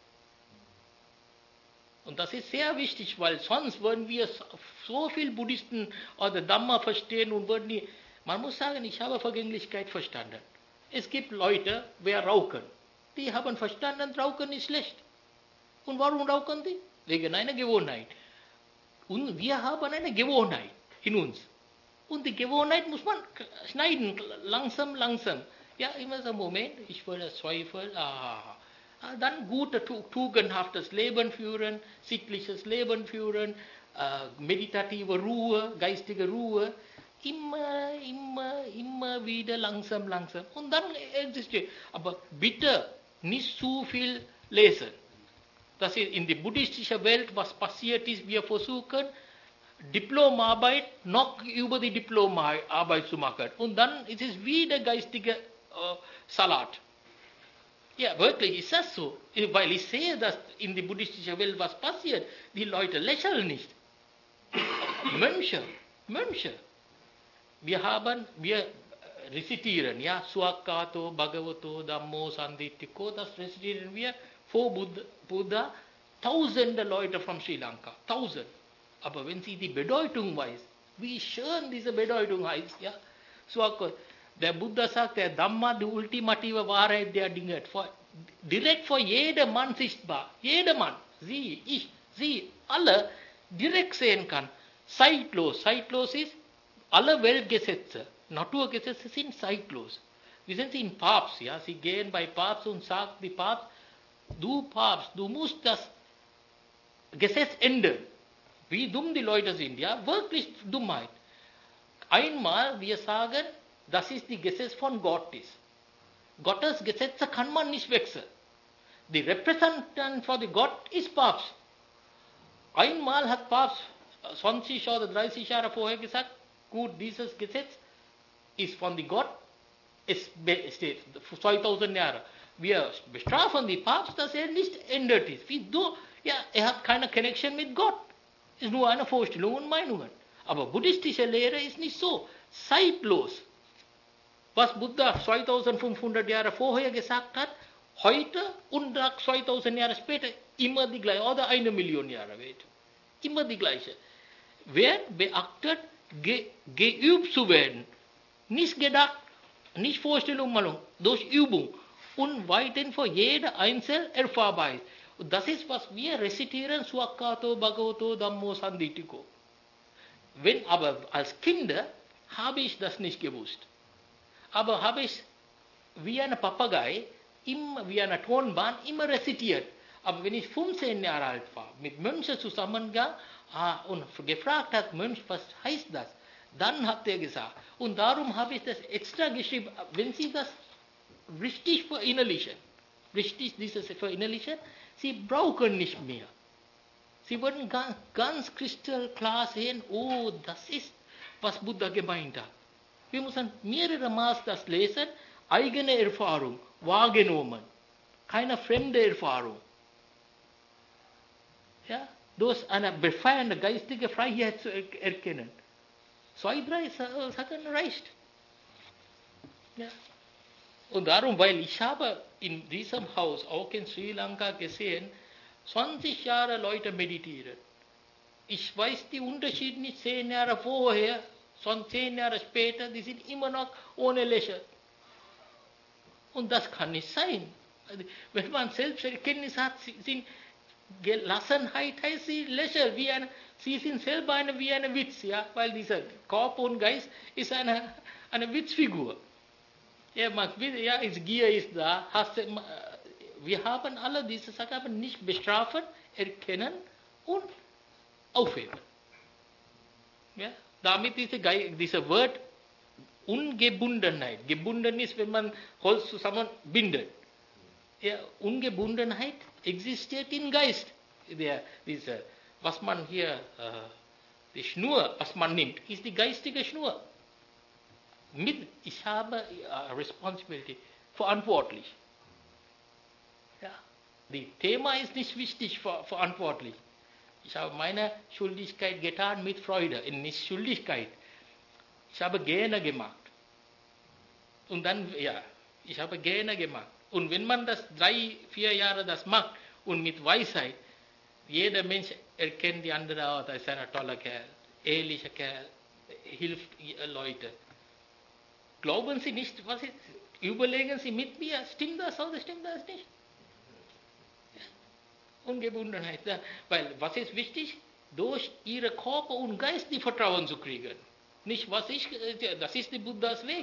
Und das ist sehr wichtig, weil sonst würden wir so viel Buddhisten oder Dhamma verstehen und würden die, man muss sagen, ich habe Vergänglichkeit verstanden. Es gibt Leute, wer rauchen. Die haben verstanden, Rauchen ist schlecht. Und warum rauchen die? Wegen einer Gewohnheit. Und wir haben eine Gewohnheit in uns. Und die Gewohnheit muss man schneiden, langsam. Ja, immer so, Moment, ich würde Zweifel, dann gute, tugendhaftes Leben führen, sittliches Leben führen, meditative Ruhe, geistige Ruhe, immer wieder langsam. Und dann existiert. Aber bitte nicht zu viel lesen. Das ist in der buddhistischen Welt, was passiert ist, wir versuchen, Diplomarbeit noch über die Diplomarbeit zu machen. Und dann ist es wieder geistige Salat. Ja, wirklich ist das so. Weil ich sehe, dass in der buddhistischen Welt was passiert. Die Leute lächeln nicht. Mönche. Wir rezitieren, ja, Suakato, Bhagavato, Dhammo, Sanditiko, das rezitieren wir vor Buddha. Tausende Leute von Sri Lanka. 1000. Aber wenn Sie die Bedeutung weiß, wie schön diese Bedeutung heißt, ja, Suakato. Der Buddha sagt, der Dhamma, die ultimative Wahrheit der Dinge, direkt vor jedem Mann sichtbar. Jedermann, Sie, ich, Sie, alle direkt sehen kann. Zeitlos. Zeitlos ist, alle Weltgesetze, Naturgesetze sind zeitlos. Wissen Sie, in Papst, ja, Sie gehen bei Papst und sagen, die Papst, du Papst, du musst das Gesetz ändern. Wie dumm die Leute sind, ja, wirklich Dummheit. Einmal, wir sagen, das ist die Gesetz von Gott ist. Gottes Gesetze kann man nicht wechseln. Die Repräsentant für Gott ist Papst. Einmal hat Papst 20 oder 30 Jahre vorher gesagt, gut, dieses Gesetz ist von Gott, es steht 2000 Jahre. Wir bestrafen die Papst, dass er nicht ändert ist. Wie du? Ja, er hat keine Connection mit Gott. Ist nur eine Vorstellung und Meinungen. Aber buddhistische Lehre ist nicht so. Zeitlos. Was Buddha 2500 Jahre vorher gesagt hat, heute und 2000 Jahre später immer die gleiche, oder 1 Million Jahre später. Immer die gleiche. Wer beachtet, geübt zu werden, nicht gedacht, nicht Vorstellung, Malung, durch Übung. und weiterhin für jede Einzel erfahrbar ist. Und das ist, was wir rezitieren, Suakkato Bhagavato Dhammo Sanditiko. Wenn aber als Kinder habe ich das nicht gewusst. Aber habe ich wie ein Papagei, immer wie eine Tonbahn, immer rezitiert. Aber wenn ich 15 Jahre alt war, mit Mönchen zusammengegangen und gefragt hat, Mönch, was heißt das? Dann hat er gesagt. Und darum habe ich das extra geschrieben, wenn Sie das richtig verinnerlichen, Sie brauchen nicht mehr. Sie würden ganz kristallklar sehen, oh, das ist, was Buddha gemeint hat. Wir müssen mehrere Mal das lesen, eigene Erfahrung, wahrgenommen, keine fremde Erfahrung. Ja, durch eine befreiende geistige Freiheit zu erkennen. 2, 3 Sachen reicht. Ja. Und darum, weil ich habe in diesem Haus, auch in Sri Lanka gesehen, 20 Jahre Leute meditieren. Ich weiß die Unterschied nicht 10 Jahre vorher, sondern 10 Jahre später, die sind immer noch ohne Lächeln. Und das kann nicht sein. Wenn man Selbsterkenntnis hat, sind Gelassenheit heißt sie lächeln, sie sind selber wie eine Witz, ja, weil dieser Körper und Geist ist eine Witzfigur. Ja, Gier ist da, wir haben alle diese Sachen aber nicht bestrafen, erkennen und aufheben. Ja, damit dieser Wort Ungebundenheit, gebunden ist, wenn man Holz zusammenbindet. Ja, Ungebundenheit existiert im Geist. Was man hier, die Schnur, was man nimmt, ist die geistige Schnur. Ich habe Responsibility, verantwortlich. Ja. Das Thema ist nicht wichtig, verantwortlich. Ich habe meine Schuldigkeit getan mit Freude, nicht Schuldigkeit. Ich habe gerne gemacht. Und dann, ja, ich habe gerne gemacht. Und wenn man das 3, 4 Jahre das macht und mit Weisheit, jeder Mensch erkennt die andere, das ist ein toller Kerl, ehrlicher Kerl, hilft Leute. Glauben Sie nicht, was ist? Überlegen Sie mit mir, stimmt das oder stimmt das nicht? Ja. Ungebundenheit. Weil, was ist wichtig? Durch Ihre Körper und Geist die Vertrauen zu kriegen. Nicht, das ist die Buddhas Weg.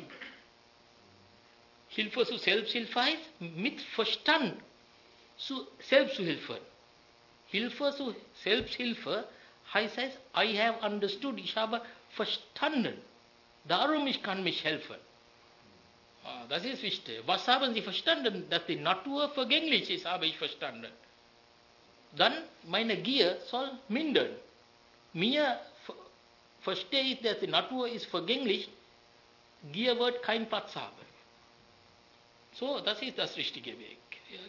Hilfe zur Selbsthilfe heißt, mit Verstand selbst zu helfen. Hilfe zur Selbsthilfe heißt, I have understood, ich habe verstanden. Darum ich kann mich helfen. Das ist wichtig. Was haben Sie verstanden? Dass die Natur vergänglich ist, habe ich verstanden. Dann meine Gier soll mindern. Mir verstehe ich, dass die Natur ist vergänglich, Gier wird keinen Platz haben. So, das ist das richtige Weg.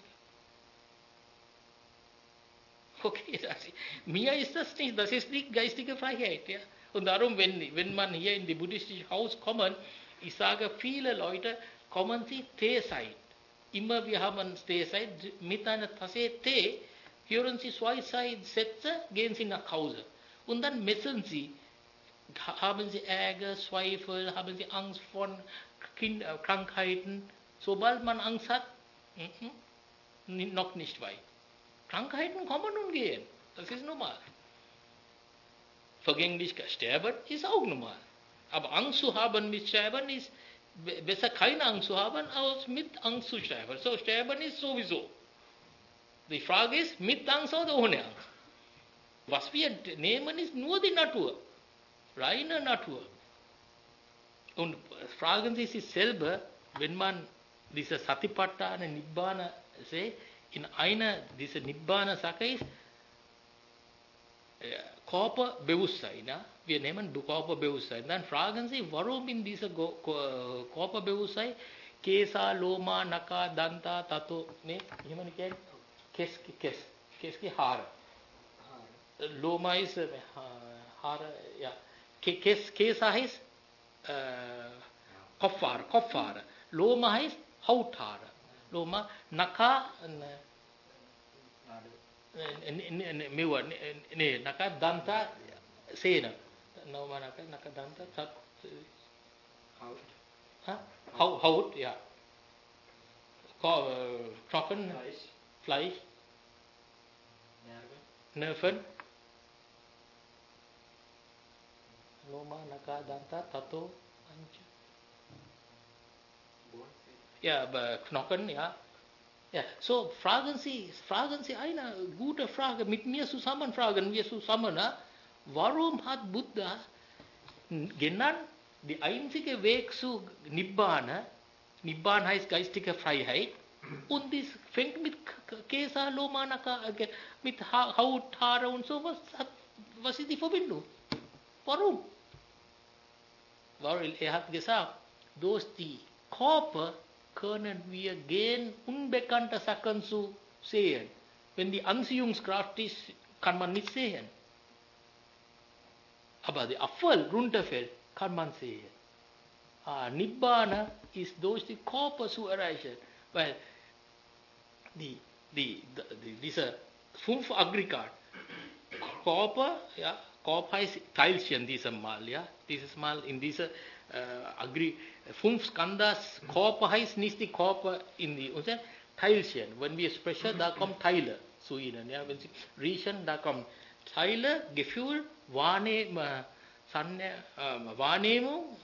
Okay, mir ist das nicht, das ist nicht geistige Freiheit. Ja. Und darum, wenn man hier in die buddhistische Haus kommt, ich sage, viele Leute kommen sie Teezeit. Immer wir haben Teezeit, mit einer Tasse Tee, hören sie 2 Sätze, gehen sie nach Hause. Und dann messen sie, haben sie Ärger, Zweifel, haben sie Angst vor Krankheiten. Sobald man Angst hat, noch nicht weit. Krankheiten kommen und gehen, das ist normal. Vergänglichkeit, Sterben ist auch normal. Aber Angst zu haben mit Sterben ist besser keine Angst zu haben, als mit Angst zu sterben. So, Sterben ist sowieso. Die Frage ist, mit Angst oder ohne Angst. Was wir nehmen, ist nur die Natur. Reine Natur. Und fragen Sie sich selber, wenn man diese Satipatthana, Nibbana sieht, in einer dieser Nibbana-Sache ist Körperbewusstsein. Ja? Wir nehmen Körperbewusstsein. Dann fragen Sie, warum in dieser Körperbewusstsein Kesa, Loma, Naka, Danta, Tato, ne? Jemand kennt? Keski, Haare. Loma ist Haare, ja. Kesa heißt Kopfhaare. Loma heißt Hauthaare. Loma, Naka, Naka, Danta, Sena. Loma, Naka, Danta, Haut, ja. Knochen, Fleisch, Fleisch, Nerven, Nerven. Loma, Naka, Danta, Tato, Ancha. Bones, Ja, aber Knochen, ja. Ja, so fragen Sie eine gute Frage, mit mir zusammen fragen wir zusammen, ja? Warum hat Buddha genannt, der einzige Weg zu Nibbana, Nibbana heißt geistige Freiheit, und das fängt mit Kesa, Loma, Naka, mit Haut, Haare und so, was ist die Verbindung? Warum? Weil er hat gesagt, durch die Körper können wir gehen, unbekannte Sachen zu sehen. Wenn die Anziehungskraft ist, kann man nicht sehen. Aber der Apfel runterfällt, kann man sehen. Nibbana ist durch die Körper zu erreichen, weil diese 5 Aggregat, Körper, ja, Körper heißt Teilchen dieses Mal, ja, dieses Mal in diese 5 Skandhas, Körper heißt nicht die Körper in die, unsere Teilchen. Wenn wir sprechen, da kommen Teile zu ihnen, ja, wenn sie riechen, da kommen Teile, Gefühl, Wahrnehmung,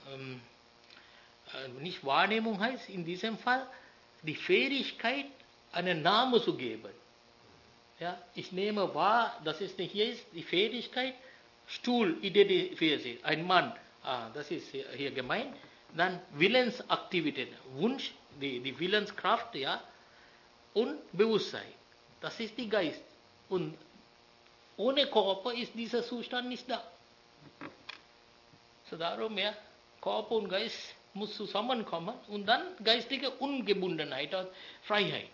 nicht Wahrnehmung heißt in diesem Fall die Fähigkeit, einen Namen zu geben. Ja, ich nehme wahr, dass es nicht hier ist, die Fähigkeit, Stuhl identifiziert sich, ein Mann, das ist hier gemeint. Dann Willensaktivität, Wunsch, die Willenskraft, ja, und Bewusstsein. Das ist die Geist. Und ohne Körper ist dieser Zustand nicht da. So darum, ja, Körper und Geist muss zusammenkommen und dann geistige Ungebundenheit und Freiheit.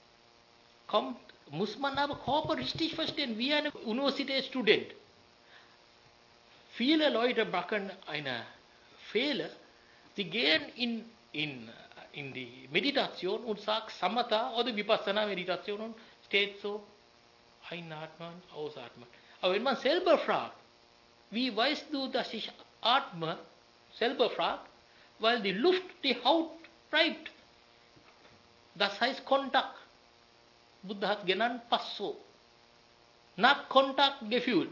Muss man aber Körper richtig verstehen, wie ein Universitätsstudent. Viele Leute machen einen Fehler, sie gehen in die Meditation und sagen Samatha oder Vipassana Meditation und steht so, einatmen, ausatmen. Aber wenn man selber fragt, wie weißt du, dass ich atme, selber fragt, weil die Luft die Haut reibt. Das heißt Kontakt. Buddha hat genannt Passo. Nach Kontakt Gefühl.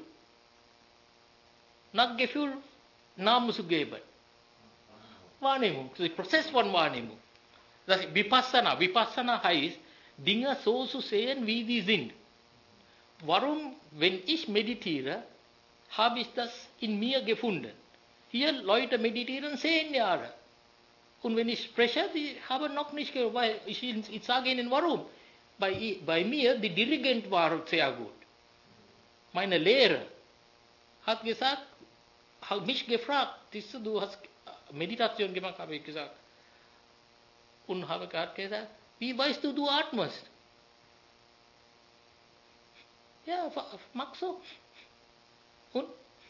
Nach Gefühl Namen zu geben. Wahrnehmung, der Prozess von Wahrnehmung. Das ist Vipassana. Vipassana heißt, Dinge so zu sehen, wie die sind. Warum, wenn ich meditiere, habe ich das in mir gefunden. Hier Leute meditieren 10 Jahre. Und wenn ich spreche, die haben noch nicht gehört, weil ich sage ihnen warum. Bei mir, die Dirigent war sehr gut. Meine Lehrer hat gesagt, hat mich gefragt, du hast Meditation gemacht, habe ich gesagt. Und habe gesagt, wie weißt du atmest? Ja, mach so. Und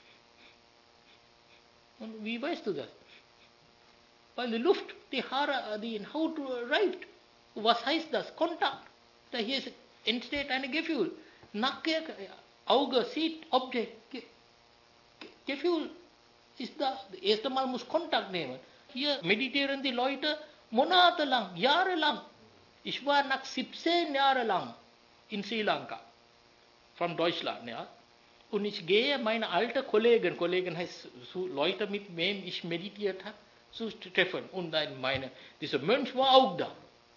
wie weißt du das? Weil die Luft, die Haare, die Haut reibt. Was heißt das? Kontakt. Hier entsteht ein Gefühl. Nacke, Auge sieht Objekt. Gefühl ist da. Das erste Mal muss Kontakt nehmen. Hier meditieren die Leute monatelang, jahrelang. Ich war nach 17 Jahren lang in Sri Lanka. Von Deutschland, ja. Und ich gehe meine alten Kollegen heißt so Leute, mit wem ich meditiert habe, zu treffen. Und dieser Mönch war auch da.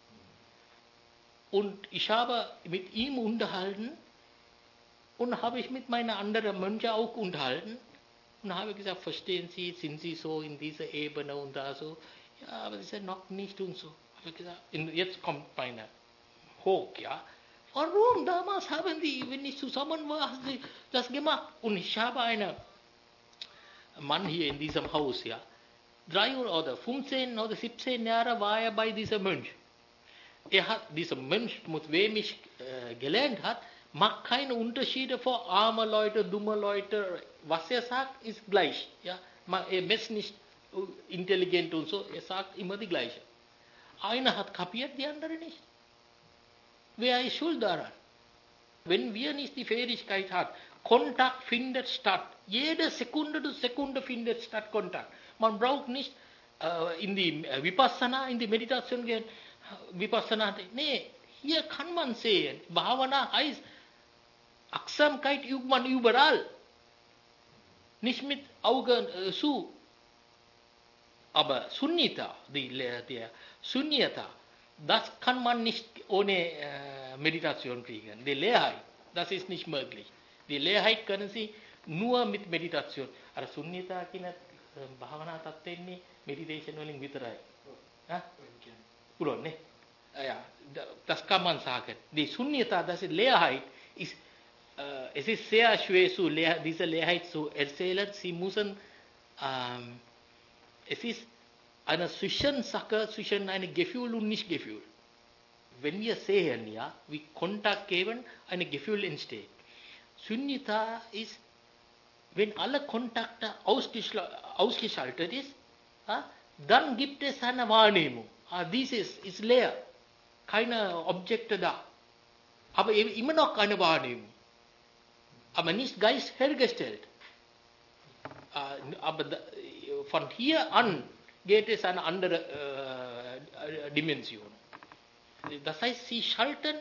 Und ich habe mit ihm unterhalten und habe ich mit meinen anderen Mönchen auch unterhalten. Und habe gesagt, verstehen Sie, sind Sie so in dieser Ebene und da so? Ja, aber das ist ja noch nicht und so. Habe ich gesagt, jetzt kommt meine hoch, ja. Warum? Damals haben die, wenn ich zusammen war, haben sie das gemacht. Und ich habe einen Mann hier in diesem Haus, ja. 3 oder 15 oder 17 Jahre war er bei diesem Mönch. Dieser Mönch, mit wem ich gelernt hat, macht keine Unterschiede vor arme Leute, dumme Leute. Was er sagt, ist gleich. Ja? Er ist nicht intelligent und so, er sagt immer die gleiche. Einer hat kapiert, die andere nicht. Wer ist schuld daran? Wenn wir nicht die Fähigkeit haben, Kontakt findet statt. Jede Sekunde zu Sekunde findet statt Kontakt. Man braucht nicht in die Vipassana, in die Meditation gehen. Vipassana. Nee, hier kann man sehen. Bhavana heißt Achtsamkeit übt man überall. Nicht mit Augen zu. Aber Sunnita, der Sunyata, das kann man nicht ohne Meditation kriegen. Die Leerheit, das ist nicht möglich. Die Leerheit können Sie nur mit Meditation. Aber Sunyata කියන භාවනා තත්ත්වෙන්නේ meditation වලින් විතරයි. පුළුවන් නේ? Ja, das kann man sagen. Die Sunyata, das ist Leerheit, ist es ist sehr schwer, diese Leerheit zu erzählen. Sie müssen, es ist eine Zwischensache zwischen einem Gefühl und Nicht-Gefühl. Wenn wir sehen, ja, wie Kontakt geben, ein Gefühl entsteht. Sunyata ist, wenn alle Kontakte ausgeschaltet ist, ja, dann gibt es eine Wahrnehmung. Dieses ist leer, keine Objekte da. Aber immer noch keine Wahrnehmung. Aber nicht Geist hergestellt. Aber von hier an geht es eine andere Dimension. Das heißt, Sie schalten,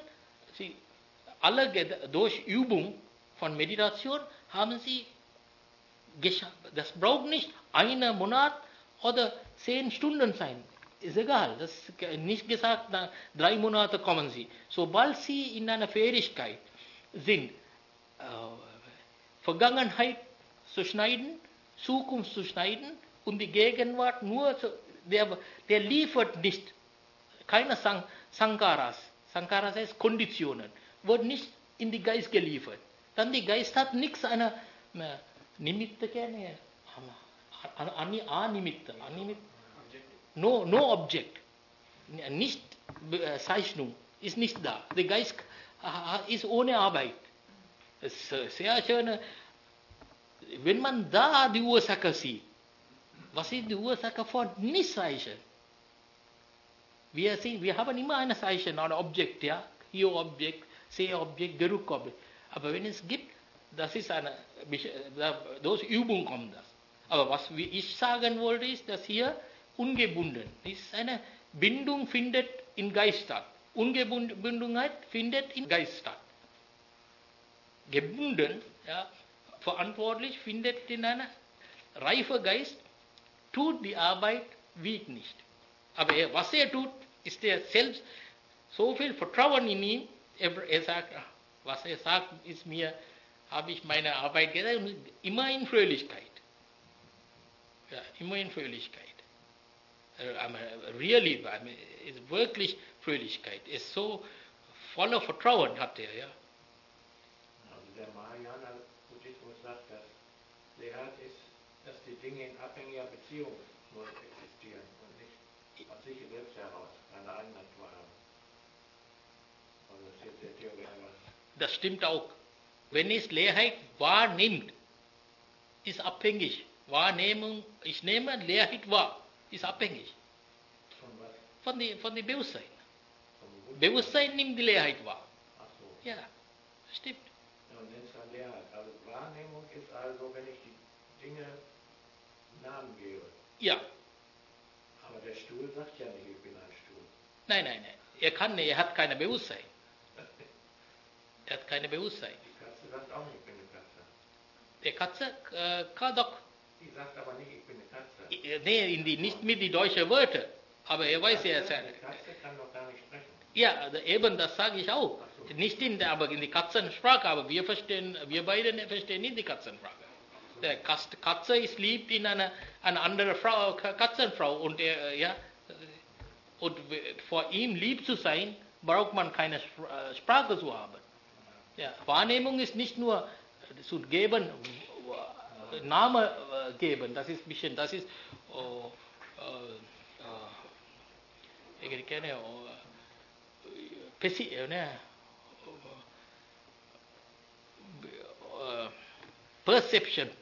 durch Übung von Meditation haben Sie geschafft. Das braucht nicht einen Monat oder 10 Stunden sein. Ist egal. Das ist nicht gesagt, nach 3 Monaten kommen Sie. Sobald Sie in einer Fähigkeit sind, Vergangenheit zu schneiden, Zukunft zu schneiden und die Gegenwart nur, der liefert nicht, keine Sankaras. Sankaras heißt Konditionen, wird nicht in die Geist geliefert. Dann die Geist hat nichts, eine Nimitta, Animitta, no Object, nicht Zeichnung, ist nicht da. Der Geist ist ohne Arbeit. Das ist sehr schön. Wenn man da die Ursache sieht, was ist die Ursache von Nicht-Zeichen? Wir haben immer ein Zeichen, ein Objekt, ja, hier Objekt, Seh-Objekt, Geruch-Objekt. Aber wenn es gibt, das ist durch Übung kommt das. Aber was ich sagen wollte, ist, dass hier ungebunden ist. Eine Bindung findet im Geist statt. Ungebundenheit findet im Geist statt. Gebunden, ja, verantwortlich findet in einer reifen Geist, tut die Arbeit, wiegt nicht. Aber was tut, ist selbst so viel Vertrauen in ihn, er sagt, was er sagt, ist mir, habe ich meine Arbeit getan, immer in Fröhlichkeit. Ja, immer in Fröhlichkeit. Really, ist wirklich Fröhlichkeit. Ist so voller Vertrauen hat er, ja. Also der Mahayana Buddhismus sagt, dass Leerheit ist, dass die Dinge in abhängiger Beziehung nur existieren und nicht aus sich selbst heraus eine Eigennatur haben. Also das ist jetzt der Theorie. Das stimmt auch. Wenn es Leerheit wahrnimmt, ist abhängig. Wahrnehmung, ich nehme Leerheit wahr, ist abhängig. Von was? Von dem Bewusstsein. Bewusstsein nimmt die Leerheit wahr. Ach so. Ja, stimmt. Ja, und nennt es dann Leerheit. Also Wahrnehmung ist also, wenn ich die Dinge Namen gebe. Ja. Aber der Stuhl sagt ja nicht, ich bin ein Stuhl. Nein. Er hat kein Bewusstsein. Er hat kein Bewusstsein. Die Katze sagt auch nicht, ich bin eine Katze. Die Katze kann doch. Die sagt aber nicht, ich bin eine Katze. Nee, nicht mit den deutschen Wörtern. Aber er weiß ja. Die Katze kann doch gar nicht sprechen. Ja, eben das sage ich auch. Nicht aber in die Katzensprache, aber wir beide verstehen nicht die Katzensprache. Der Katze ist liebt in eine andere Frau, Katzenfrau. Und vor ihm lieb zu sein, braucht man keine Sprache zu haben. Ja, Wahrnehmung ist nicht nur zu geben, Name geben, das ist ein bisschen, das ist Perception,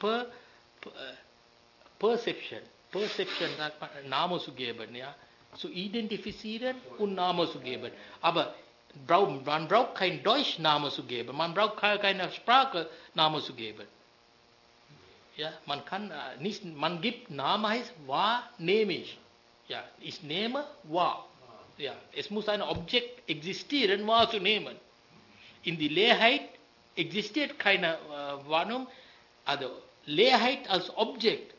sagt man, Name zu geben, ja, zu identifizieren und Name zu geben. Aber man braucht kein Deutsch Name zu geben, man braucht keine Sprache Name zu geben. Ja, man kann nicht, man gibt Name heißt wahr, nehme ich. Ja, ich nehme wahr. Ja, es muss ein Objekt existieren, wahrzunehmen. In die Leerheit existiert keine Wahrnehmung. Also Leerheit als Objekt.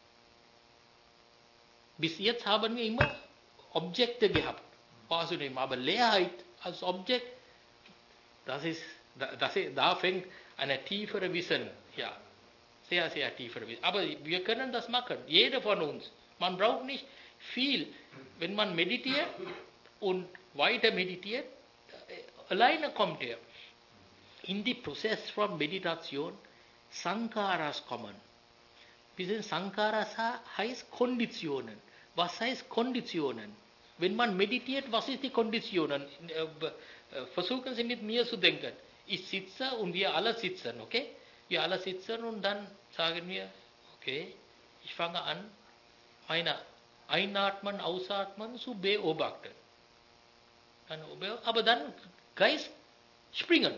Bis jetzt haben wir immer Objekte gehabt, wahrzunehmen. Aber Leerheit als Objekt, da fängt eine tiefere Wissen. Ja, sehr, sehr tiefere Wissen. Aber wir können das machen, jeder von uns. Man braucht nicht viel. Wenn man meditiert und weiter meditiert, alleine kommt er. In the process von Meditation, Sankharas kommen. Wir sind Sankharas heißt Konditionen. Was heißt Konditionen? Wenn man meditiert, was ist die Konditionen? Versuchen Sie mit mir zu denken. Ich sitze und wir alle sitzen, okay? Wir alle sitzen und dann sagen wir, okay, ich fange an, meine Einatmen, Ausatmen zu beobachten. Aber dann Geist springen.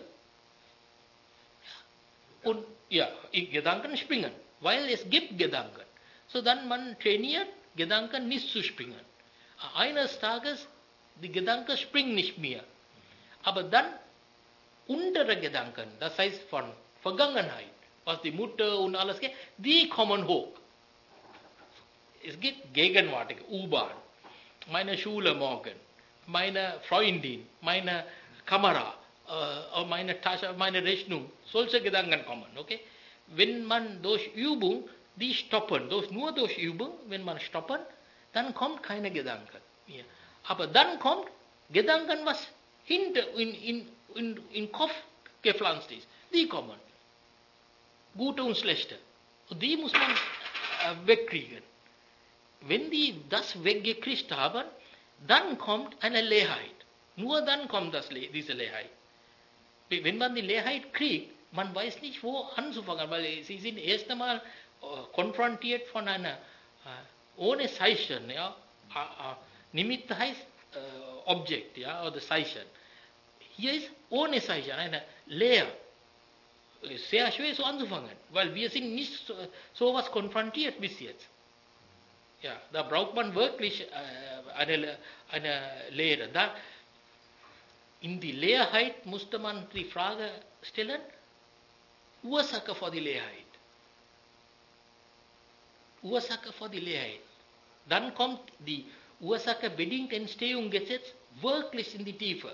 Und ja, Gedanken springen, weil es gibt Gedanken. So dann man trainiert, Gedanken nicht zu springen. Eines Tages, die Gedanken springen nicht mehr. Aber dann untere Gedanken, das heißt von Vergangenheit, was die Mutter und alles geht, die kommen hoch. Es gibt gegenwärtige U-Bahn, meine Schule morgen, meine Freundin, meine Kamera, meine Tasche, meine Rechnung, solche Gedanken kommen. Okay? Wenn man durch Übung die stoppen, nur durch Übung, wenn man stoppen, dann kommt keine Gedanken mehr. Aber dann kommt Gedanken, was hinter in Kopf gepflanzt ist. Die kommen. Gute und schlechte. Und die muss man wegkriegen. Wenn die das weggekriegt haben, dann kommt eine Leerheit. Nur dann kommt diese Leerheit. Wenn man die Leerheit kriegt, man weiß nicht, wo anzufangen, weil sie sind erst einmal konfrontiert von einer, ohne Zeichen, ja, Nimitta heißt Objekt, ja, oder Zeichen. Hier ist ohne Zeichen, eine Leer. Sehr schwer so anzufangen, weil wir sind nicht so was konfrontiert bis jetzt. Ja, da braucht man wirklich eine Lehre. In die Leerheit musste man die Frage stellen, Ursache für die Leerheit. Ursache für die Leerheit. Dann kommt die Ursache bedingt Entstehungsgesetz wirklich in die Tiefe.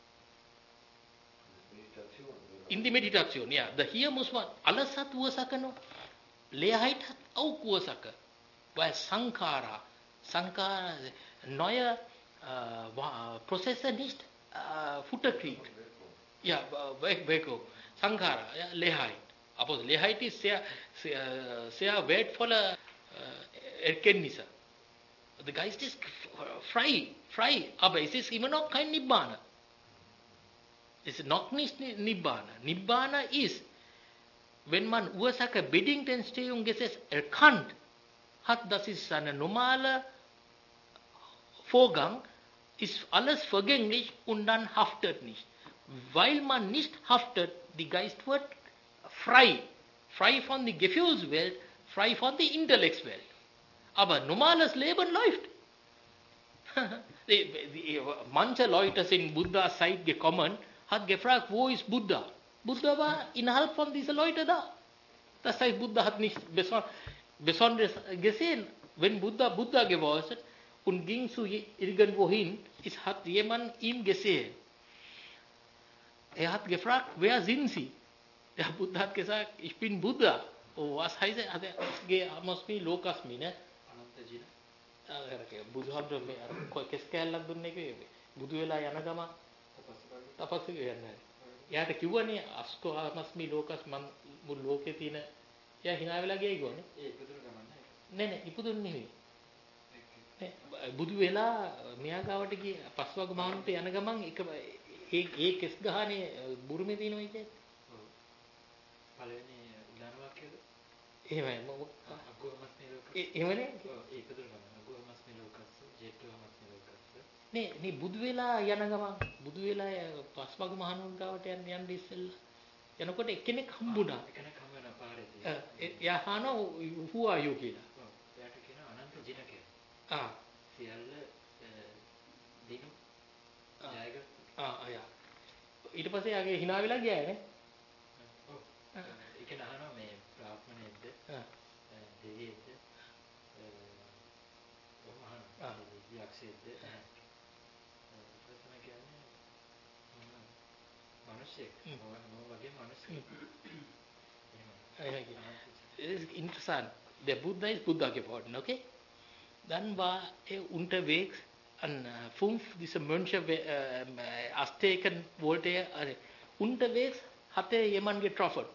In die Meditation, ja. Hier muss man, alles hat Ursache noch. Leerheit hat auch Ursache. Weil Sankhara, neue Prozesse nicht Futter kriegt. Ja, Wirkung. Sankhara, ja, Leerheit. Aber Leerheit ist sehr wertvolle Erkenntnisse. Der Geist ist frei, aber es ist immer noch kein Nibbana. Es ist noch nicht Nibbana. Nibbana ist, wenn man Ursache bedingt Entstehungsgesetz erkannt hat, das ist ein normaler Vorgang, ist alles vergänglich und dann haftet nicht. Weil man nicht haftet, die Geist wird frei von der Gefühlswelt, frei von der Intellektswelt. Aber normales Leben läuft. Manche Leute sind Buddhas Zeit gekommen, hat gefragt, wo ist Buddha? Buddha war innerhalb von diesen Leuten da. Das heißt, Buddha hat nicht besonders gesehen. Wenn Buddha geworden ist und ging zu irgendwo hin, hat jemand ihn gesehen. Er hat gefragt, wer sind Sie? Der Buddha hat gesagt, ich bin Buddha. Oh, was heißt er? Amasmi Lokasmi, ne? බුදුහාමුදුරුවෝ මේ අර කෙස් කෑල්ලක් දුන්නේ කිව්වේ බුදු වෙලා යන ගම තපස් කියන්නේ. එයාට කිව්වනේ අස්කෝමස්මි ලෝකස් මම මුළු ලෝකේ තියෙන එයා hina වෙලා ගියයි කිව්වනේ. ඒ ඉපදුන ගමන් නෑ ඉපදුන්නේ නෙවෙයි. බුදු වෙලා මෙයා ගාවට ගිය පස්වග මහන්ට යන ගමන් ඒ කෙස් ගහනේ බුරුමේ තියෙනවා කියන්නේ. ඔව්. පළවෙනි උදාන වාක්‍යද? එහෙමයි. අගෝමස්මි ලෝකස්. එහෙමනේ. ඒ ඉපදුන ගමන් නේ බුදු වෙලා යන ගමන් බුදු වෙලා පස්වග මහණුන් ගාවට යන්න ඉස්සෙල්ලා යනකොට එක්කෙනෙක් හම්බුණා. එක්කෙනෙක් හම්බ වෙනා පාරේදී. එයා අහනවා who are you කියලා. ඔව්. එයාට කියනවා අනන්ත ජින කියලා. සියල්ල දිනු ආ. ජයගත්තා. යා. ඊට පස්සේ යාගේ hina වෙලා ගියා නේ. ඔව්. ඒක නහනවා මේ බ්‍රාහ්මණයෙක්ද ආ. දෙවියෙක්ද ආ. යක්ෂයෙක්ද ප්‍රශ්න කියන්නේ මිනිස්සෙක් මොන වගේ මිනිස්සෙක්. Es ist interessant. Der Buddha ist Buddha geworden, okay? Dann war er unterwegs an 5 dieser Mönche, Azteken wollte er, unterwegs hat er jemanden getroffen.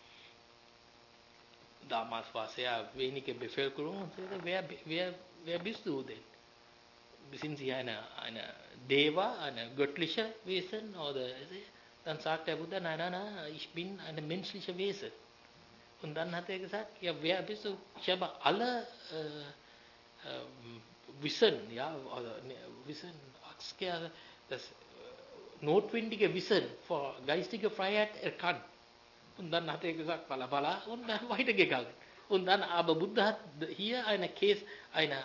Damals war sehr wenige Bevölkerung und sagte, wer bist du denn? Sind Sie eine Deva, eine göttliche Wesen? Oder? Dann sagt der Buddha, nein, ich bin ein menschliches Wesen. Und dann hat er gesagt, ja, wer bist du? Ich habe alle Wissen, ja, oder Wissen, das notwendige Wissen für geistige Freiheit erkannt. Und dann hat er gesagt, bala und dann weitergegangen. Und dann aber Buddha hat hier eine Case, eine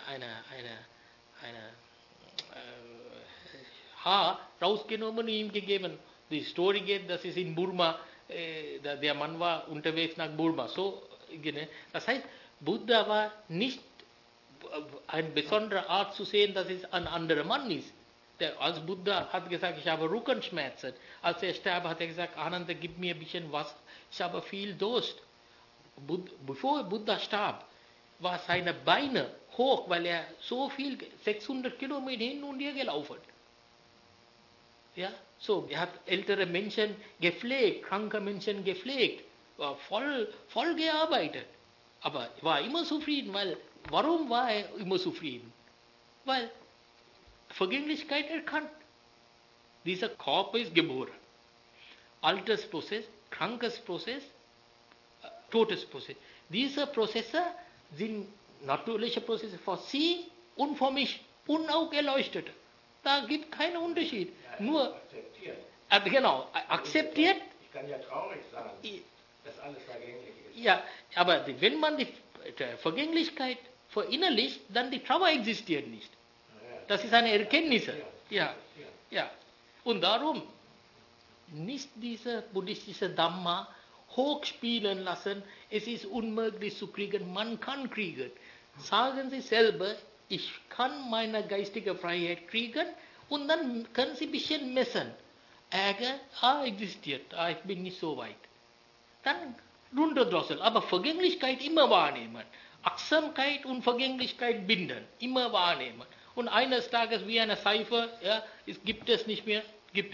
Haar rausgenommen und ihm gegeben. Die Story geht, das ist in Burma, der Mann war unterwegs nach Burma. So, das heißt, Buddha war nicht eine besondere Art zu sehen, dass es ein anderer Mann ist. Als Buddha hat gesagt, ich habe Rückenschmerzen. Als er starb, hat er gesagt, Ananda, gib mir ein bisschen Wasser. Ich habe viel Durst. Bevor Buddha starb, war seine Beine hoch, weil er so viel, 600 Kilometer hin und her gelaufen. Ja, so, er hat ältere Menschen gepflegt, kranke Menschen gepflegt, war voll gearbeitet. Aber er war immer zufrieden, weil, warum war er immer zufrieden? Weil Vergänglichkeit erkannt. Dieser Körper ist geboren. Altersprozess, Krankheitsprozess, Todesprozess. Diese Prozesse sind natürliche Prozesse für Sie und für mich und auch Erleuchtete. Da gibt es keinen Unterschied. Ja, nur akzeptiert. Genau, akzeptiert. Ich kann ja traurig sein, dass alles vergänglich ist. Ja, aber wenn man die Vergänglichkeit verinnerlicht, dann die Trauer existiert nicht. Das ist eine Erkenntnis. Ja, ja. Und darum nicht diese buddhistische Dhamma hochspielen lassen. Es ist unmöglich zu kriegen. Man kann kriegen. Sagen Sie selber, ich kann meine geistige Freiheit kriegen und dann können Sie ein bisschen messen. Ärger, existiert, ich bin nicht so weit. Dann runterdrosseln, aber Vergänglichkeit immer wahrnehmen. Achtsamkeit und Vergänglichkeit binden, immer wahrnehmen. Und eines Tages wie eine Seife, ja, gibt es nicht mehr.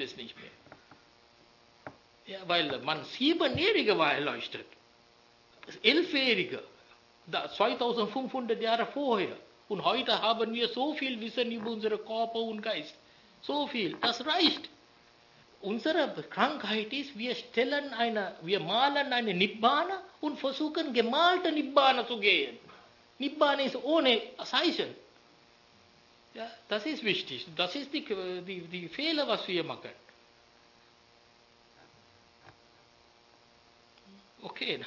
Ja, weil man 7-Jährige war erleuchtet. 11-Jährige, 2500 Jahre vorher. Und heute haben wir so viel Wissen über unseren Körper und Geist. So viel, das reicht. Unsere Krankheit ist, wir malen eine Nibbana und versuchen gemalte Nibbana zu gehen. Nibbana ist ohne Zeichen. Ja, das ist wichtig. Das ist die Fehler, was wir machen. Okay.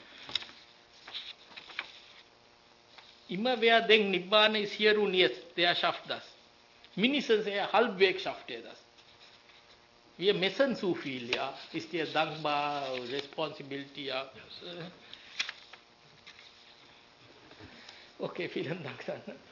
Immer wer denkt, Nibbana ist hier und jetzt, der schafft das. Mindestens halbwegs schafft er das. Wir messen zu viel, ja. Ist er dankbar, Responsibility, ja. Okay, vielen Dank dann.